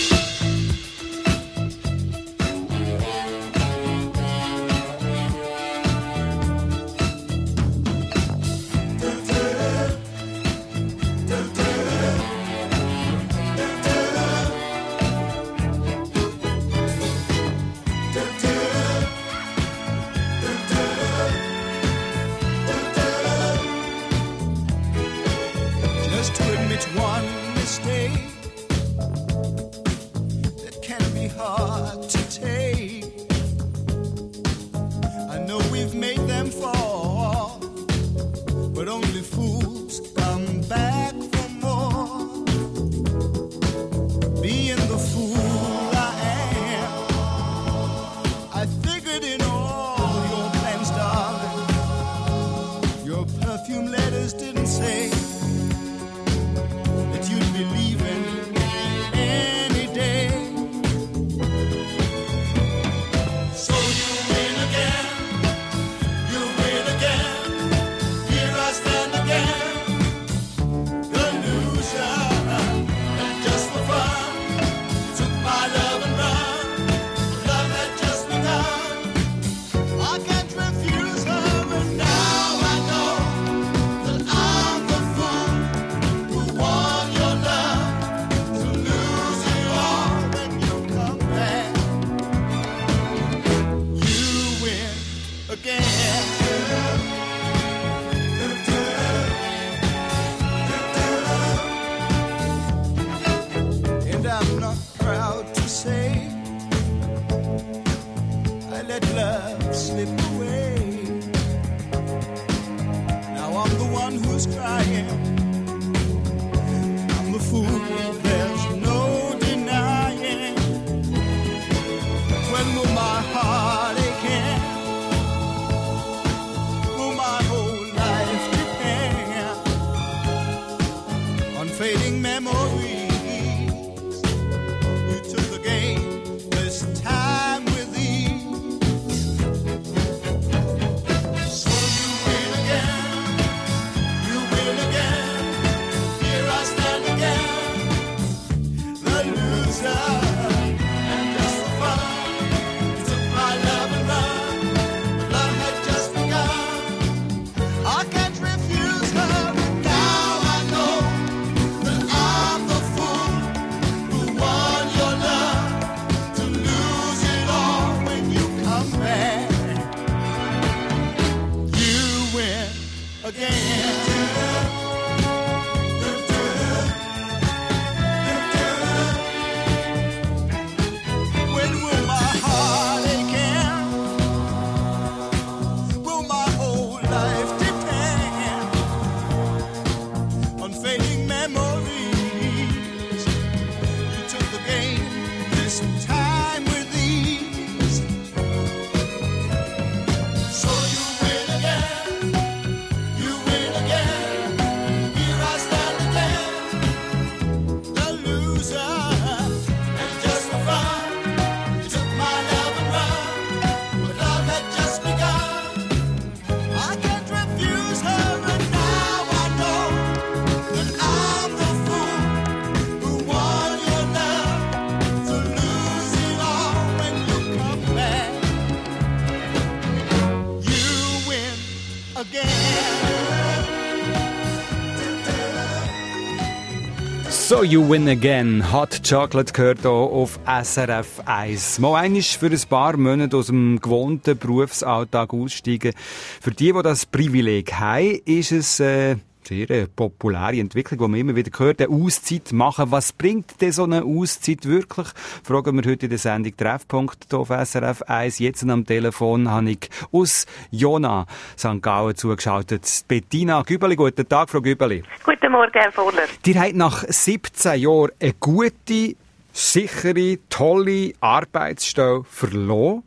So You Win Again, Hot Chocolate gehört hier auf S R F eins. Mal einmal für ein paar Monate aus dem gewohnten Berufsalltag aussteigen. Für die, die das Privileg haben, ist es äh, sehr eine populäre Entwicklung, die man immer wieder hört, eine Auszeit machen. Was bringt denn so eine Auszeit wirklich? Fragen wir heute in der Sendung Treffpunkt hier auf S R F eins. Jetzt am Telefon habe ich aus Jona, Sankt Gallen, zugeschaltet. Bettina Gübeli. Guten Tag, Frau Gübeli. Guten Morgen, Herr Voller. Ihr habt nach siebzehn Jahren eine gute, sichere, tolle Arbeitsstelle verloren.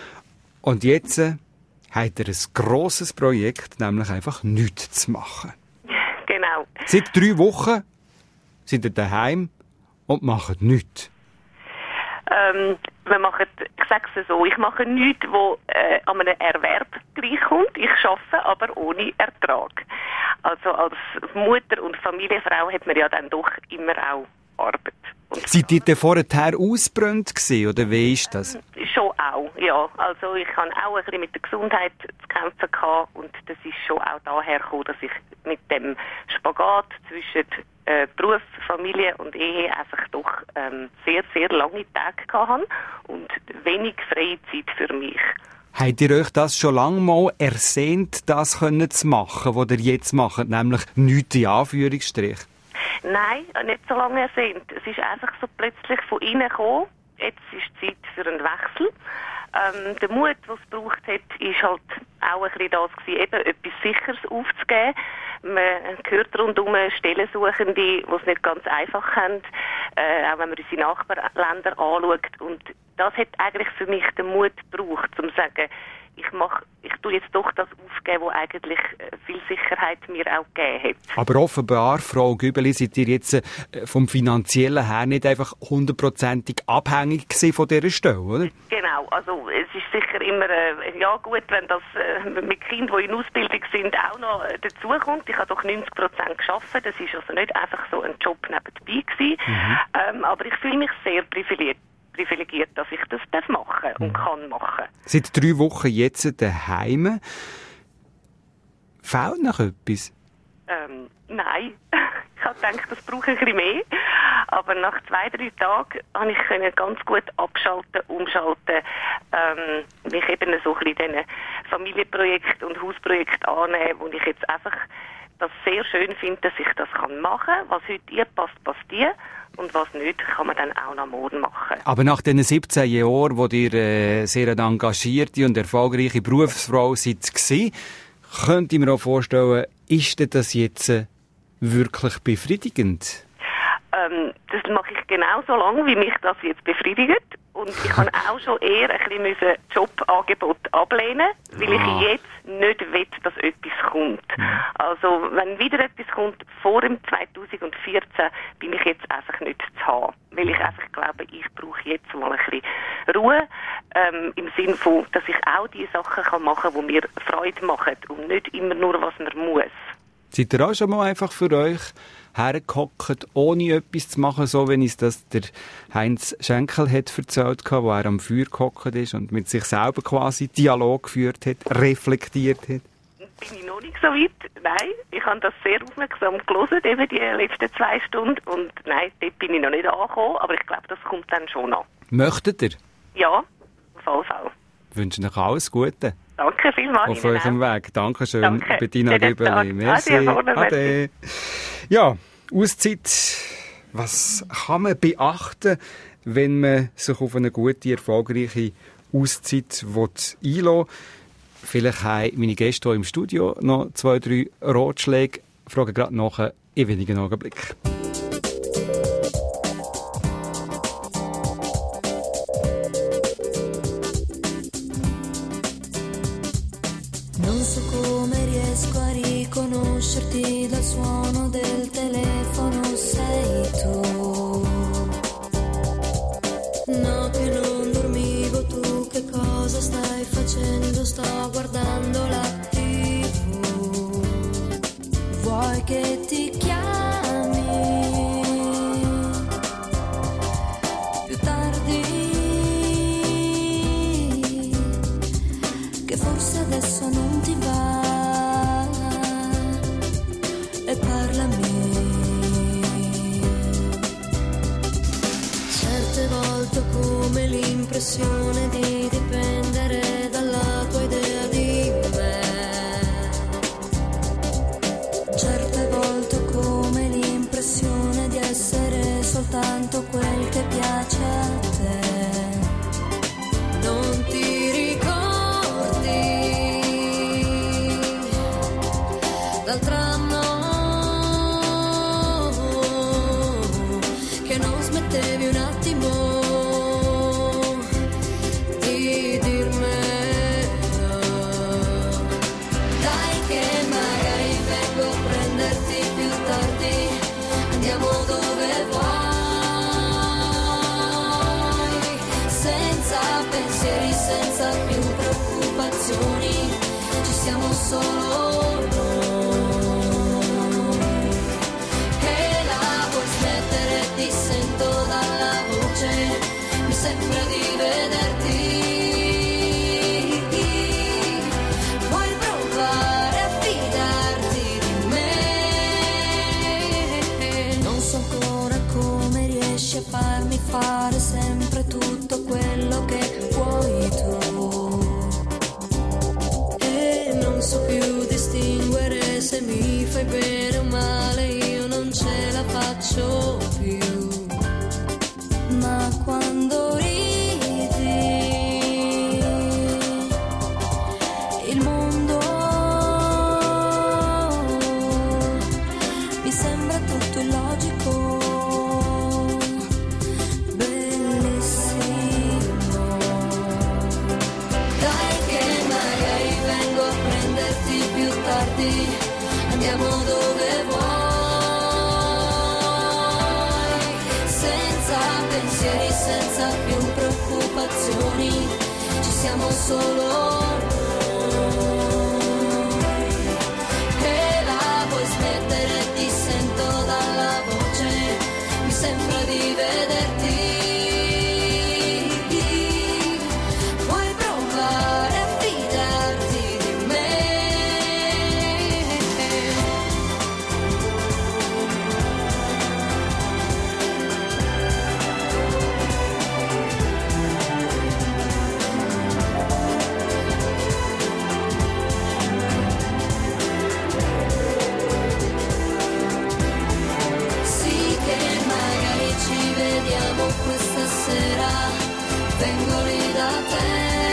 Und jetzt äh, habt ihr ein grosses Projekt, nämlich einfach nichts zu machen. Genau. Seit drei Wochen sind ihr daheim und machen nichts. Ähm, wir machen, ich sage es so, ich mache nichts, wo äh, an einem Erwerb gleichkommt. Ich arbeite, aber ohne Ertrag. Also als Mutter und Familienfrau hat man ja dann doch immer auch Arbeit. Und Seid ihr denn vorher ausgebrannt gewesen, oder wie ist das? Ähm, schon auch, ja. Also ich habe auch ein bisschen mit der Gesundheit zu kämpfen gehabt und das ist schon auch daher gekommen, dass ich mit dem Spagat zwischen äh, Beruf, Familie und Ehe einfach doch ähm, sehr, sehr lange Tage gehabt habe und wenig freie Zeit für mich. Habt ihr euch das schon lange mal ersehnt, das können zu machen, was ihr jetzt macht, nämlich nichts in Anführungsstrich? Nein, nicht so lange ersehnt. Es ist einfach so plötzlich von innen gekommen. Jetzt ist Zeit für einen Wechsel. Ähm, der Mut, den es gebraucht hat, ist halt auch ein bisschen das gewesen, eben etwas Sicheres aufzugeben. Man hört rundum Stellensuchende, die es nicht ganz einfach haben, äh, auch wenn man unsere Nachbarländer anschaut. Und das hat eigentlich für mich den Mut gebraucht, um zu sagen, ich mach, ich tue jetzt doch das aufgeben, was eigentlich viel Sicherheit mir auch gegeben hat. Aber offenbar, Frau Gübeli, seid ihr jetzt äh, vom Finanziellen her nicht einfach hundertprozentig abhängig gewesen von dieser Stelle, oder? Genau, also es ist sicher immer äh, ja gut, wenn das äh, mit Kindern, die in Ausbildung sind, auch noch äh, dazukommt. Ich habe doch neunzig Prozent gearbeitet, das ist also nicht einfach so ein Job nebenbei gewesen. Mhm. Ähm, aber ich fühle mich sehr privilegiert. privilegiert, dass ich das darf machen und kann machen. Seit drei Wochen jetzt daheim. Fehlt noch etwas? Ähm, nein. Ich habe gedacht, das brauche ich ein bisschen mehr. Aber nach zwei, drei Tagen konnte ich ganz gut abschalten, umschalten, ähm, mich eben so ein bisschen diesen Familienprojekten und Hausprojekten annehmen, wo ich jetzt einfach das sehr schön finde, dass ich das machen kann. Was heute ihr passt, passt ihr. Und was nicht, kann man dann auch noch morgen machen. Aber nach diesen siebzehn Jahren, wo ihr äh, sehr eine engagierte und erfolgreiche Berufsfrau seid, gewesen, könnte ich mir auch vorstellen, ist denn das jetzt äh, wirklich befriedigend? Ähm, das mache ich genau so lange, wie mich das jetzt befriedigt. Und ich kann auch schon eher ein bisschen Jobangebot ablehnen, weil ah. ich jetzt nicht will, dass etwas kommt. Ja. Also, wenn wieder etwas kommt, vor dem zweitausendvierzehn, bin ich jetzt einfach nicht zu haben. Weil ich einfach glaube, ich brauche jetzt mal ein bisschen Ruhe, ähm, im Sinne von, dass ich auch die Sachen kann machen kann, die mir Freude machen und nicht immer nur, was man muss. Seid ihr auch schon mal einfach für euch hergehockt, ohne etwas zu machen, so wie es das der Heinz Schenkel hat erzählt, wo er am Feuer gehockt ist und mit sich selber quasi Dialog geführt hat, reflektiert hat? Bin ich noch nicht so weit, nein. Ich habe das sehr aufmerksam gelesen, eben die letzten zwei Stunden. Und nein, dort bin ich noch nicht angekommen, aber ich glaube, das kommt dann schon an. Möchtet ihr? Ja, auf jeden Fall. Ich wünsche euch alles Gute. Danke vielmals. Auf eurem Weg. Dankeschön, Danke. Bettina Gübeli. Merci. Ade. Ade. Ja, Auszeit. Was kann man beachten, wenn man sich auf eine gute, erfolgreiche Auszeit einlassen will? Vielleicht haben meine Gäste hier im Studio noch zwei, drei Ratschläge. Ich frage gerade nach in wenigen Augenblicken. Non so come riesco a riconoscerti dal suono del telefono, sei tu. No, che non dormivo, tu che cosa stai facendo? Sto guardando la tivù. Vuoi che ti chiami più tardi? Che forse adesso non ti va e parlami. Certe volte ho come l'impressione di dipendere dalla tua idea di me. Certe volte ho come l'impressione di essere soltanto quel che piace a te. Non ti ricordi l'altro anno che non smettevi un attimo di dirmelo? Dai che magari vengo a prenderti più tardi, andiamo dove vuoi. senza più preoccupazioni, ci siamo solo noi. E la vuoi smettere, ti sento dalla voce, mi sembra di vederti. Vuoi provare a fidarti di me? Non so ancora come riesci a farmi fare sempre tutto quello che vuoi tu. E non so più distinguere se mi fai bene o male, io non ce la faccio più. Ma quando ridi il mondo mi sembra tutto illogico, bellissimo. Dai che magari vengo a prenderti più tardi, andiamo dove vuoi, senza pensieri, senza più preoccupazioni, ci siamo solo noi. E la vuoi smettere, ti sento dalla voce, mi sembra di vederti. Vuoi provare a fidarti di me? Sì che magari ci vediamo questa sera, vengo lì da te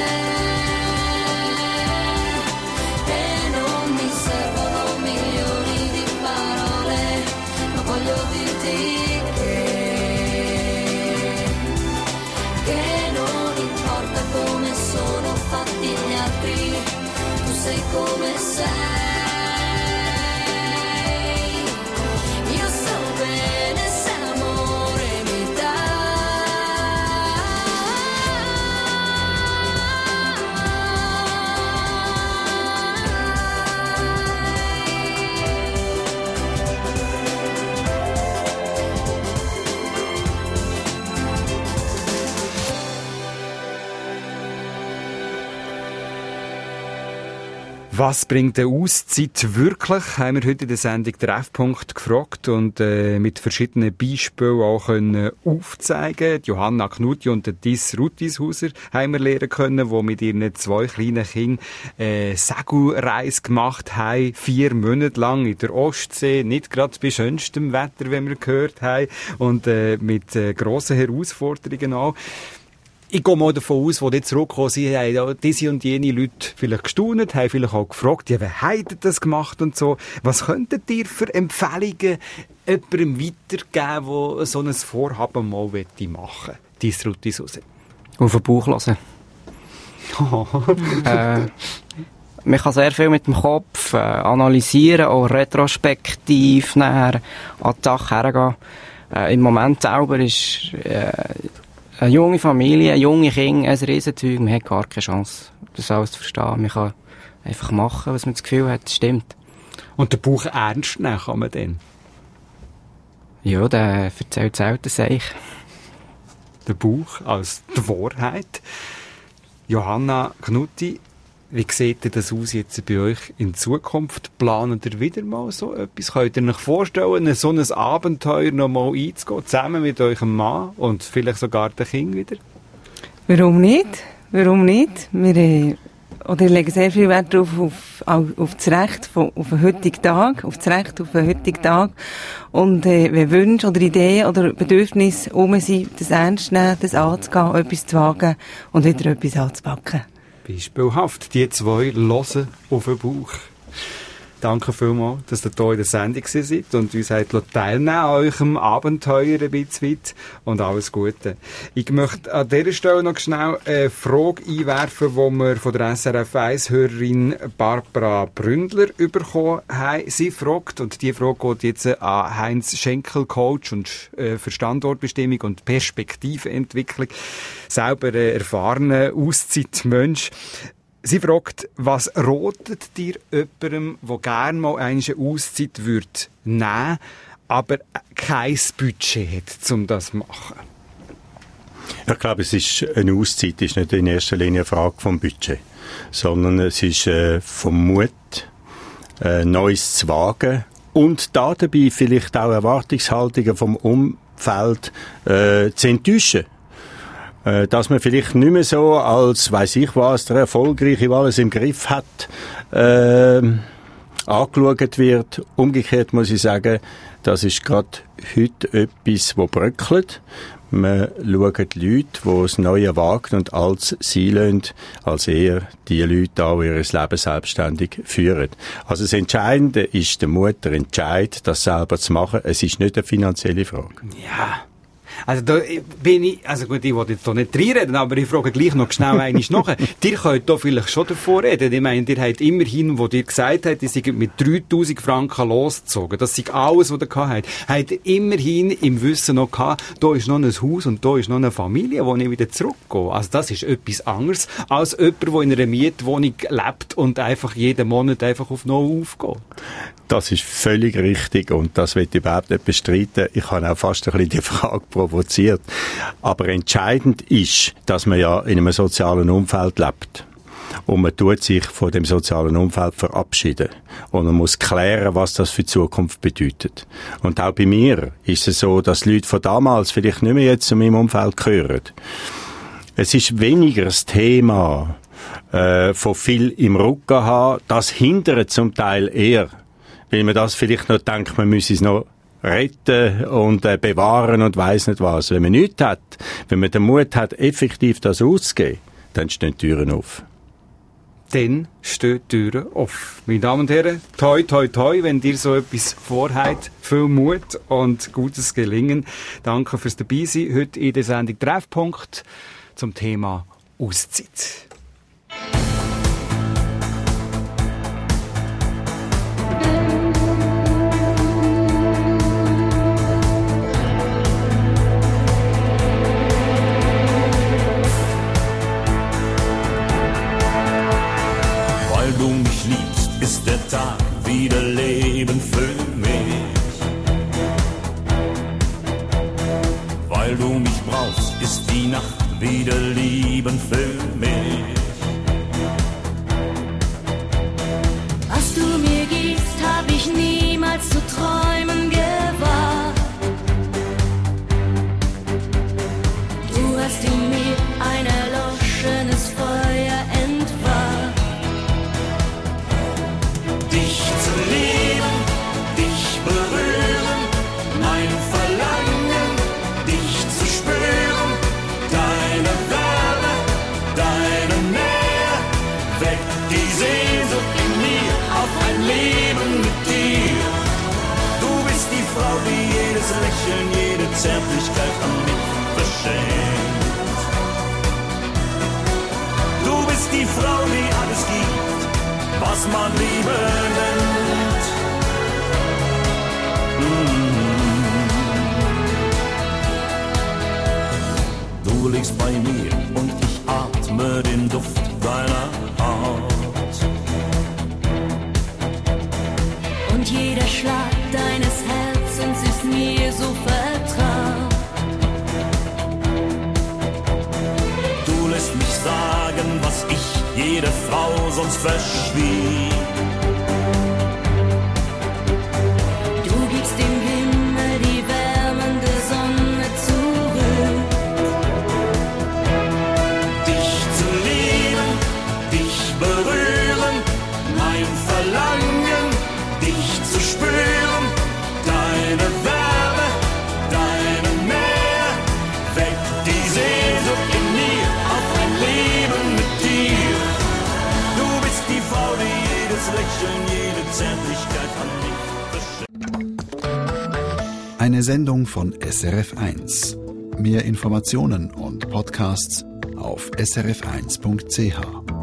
e non mi servono milioni di parole, ma voglio dirti che che non importa come sono fatti gli altri, tu sei come sei. Io so bene se l'amore mi Was bringt eine Auszeit wirklich? Haben wir heute in der Sendung Treffpunkt gefragt und äh, mit verschiedenen Beispielen auch können aufzeigen. Die Johanna Knutti und der Dis Rutishauser haben wir lernen können, die mit ihren zwei kleinen Kindern äh, Segelreise gemacht haben, vier Monate lang in der Ostsee, nicht gerade bei schönstem Wetter, wie wir gehört haben, und äh, mit äh, grossen Herausforderungen auch. Ich gehe mal davon aus, wo die zurückkommen, sie haben ja diese und jene Leute vielleicht gestaunt, haben vielleicht auch gefragt, ja, wer hat das gemacht und so. Was könntet ihr für Empfehlungen jemandem weitergeben, der so ein Vorhaben mal machen möchte? Dies Rutis raus. Auf den Bauch hören. äh, man kann sehr viel mit dem Kopf äh, analysieren, auch retrospektiv näher an die Sache hergehen. Äh, Im Moment selber ist äh, eine junge Familie, junge Kinder, ein Riesenzeug, man hat gar keine Chance, das alles zu verstehen. Man kann einfach machen, was man das Gefühl hat, das stimmt. Und den Bauch ernst nehmen kann man dann? Ja, der erzählt selten sich. Der Bauch als die Wahrheit. Johanna Knutti, wie sieht das aus jetzt bei euch in Zukunft? Planet ihr wieder mal so etwas? Könnt ihr euch vorstellen, so ein Abenteuer noch mal einzugehen, zusammen mit eurem Mann und vielleicht sogar den Kindern wieder? Warum nicht? Warum nicht? Wir, äh, oder legen sehr viel Wert darauf, auf, auf das Recht von, auf den heutigen Tag, auf das Recht auf den heutigen Tag. Und äh, wenn Wünsche oder Ideen oder Bedürfnisse um sind, das ernst nehmen, das anzugehen, etwas zu wagen und wieder etwas anzupacken. Beispielhaft, die zwei hören auf den Bauch. Danke vielmals, dass ihr hier in der Sendung seid und uns habt teilnehmen an eurem Abenteuer ein bisschen weit und alles Gute. Ich möchte an dieser Stelle noch schnell eine Frage einwerfen, die wir von der S R F eins-Hörerin Barbara Bründler bekommen haben. Sie fragt, und die Frage geht jetzt an Heinz Schenkel, Coach und äh, für Standortbestimmung und Perspektivenentwicklung, selber äh, erfahrener Auszeitmensch. Sie fragt, was rotet dir jemandem, der gerne mal eine Auszeit würde nehmen, aber kein Budget hat, um das zu machen? Ich glaube, es ist eine Auszeit ist nicht in erster Linie eine Frage vom Budget, sondern es ist äh, vom Mut, äh, Neues zu wagen und da dabei vielleicht auch Erwartungshaltungen vom Umfeld äh, zu enttäuschen. Äh, dass man vielleicht nicht mehr so als, weiss ich was, der Erfolgreiche, der alles im Griff hat, äh, angeschaut wird. Umgekehrt muss ich sagen, das ist gerade heute etwas, das bröckelt. Man schaut die Leute, die das Neue wagen und alles sein lassen, als eher die Leute auch ihr Leben selbstständig führen. Also das Entscheidende ist der Mut, der Entscheid, das selber zu machen. Es ist nicht eine finanzielle Frage. Ja. Also da bin ich, also gut, ich will jetzt hier nicht reinreden, aber ich frage gleich noch schnell einmal nach. Ihr könnt da vielleicht schon davor reden. Ich meine, ihr habt immerhin, wo ihr gesagt habt, ihr seid mit dreitausend Franken losgezogen. Das ist alles, was ihr gehabt habt. Habt ihr immerhin im Wissen noch gehabt, da ist noch ein Haus und da ist noch eine Familie, wo ich wieder zurückgehe. Also das ist etwas anderes als jemand, der in einer Mietwohnung lebt und einfach jeden Monat einfach auf Null aufgeht. Das ist völlig richtig und das will ich überhaupt nicht bestreiten. Ich habe auch fast ein bisschen die Frage provoziert. Aber entscheidend ist, dass man ja in einem sozialen Umfeld lebt. Und man tut sich von dem sozialen Umfeld verabschieden. Und man muss klären, was das für die Zukunft bedeutet. Und auch bei mir ist es so, dass Leute von damals vielleicht nicht mehr jetzt zu meinem Umfeld gehören. Es ist weniger das Thema äh, von viel im Rücken haben. Das hindert zum Teil eher, weil man das vielleicht noch denkt, man müsse es noch retten und äh, bewahren und weiss nicht was. Wenn man nichts hat, wenn man den Mut hat, effektiv das auszugeben, dann stehen die Türen auf. Dann stehen die Türen offen. Meine Damen und Herren, toi, toi, toi, wenn ihr so etwas vorhabt, viel Mut und gutes Gelingen. Danke fürs Dabeisein. Heute in der Sendung Treffpunkt zum Thema Auszeit. Ist der Tag wieder Leben für mich. Weil du mich brauchst, ist die Nacht wieder Lieben für mich. Was du mir gibst, hab ich niemals zu träumen gewagt. Du hast in mir ein erloschenes Feuer entfacht. Dich zu lieben, dich berühren, mein Verlangen, dich zu spüren, deine Wärme, deine Nähe, weckt die Sehnsucht in mir auf ein Leben mit dir. Du bist die Frau, die jedes Lächeln, jede Zärtlichkeit an mich verschenkt. Du bist die Frau, die alles gibt, was man Liebe nennt. Mm. Du liegst bei mir und ich atme den Duft deiner Haut. Und jeder Schlag deines Herzens ist mir so vertraut. Du lässt mich sagen, was ich jede Frau sonst verschwieg. Du gibst dem Himmel die wärmende Sonne zurück. Dich zu lieben, dich berühren, mein Verlangen, dich zu spüren, deine Wärme, deine Nähe, weckt die Sehnsucht in mir auf ein Leben mit dir. Du bist die Frau, die Eine Sendung von S R F eins. Mehr Informationen und Podcasts auf s r f eins punkt c h.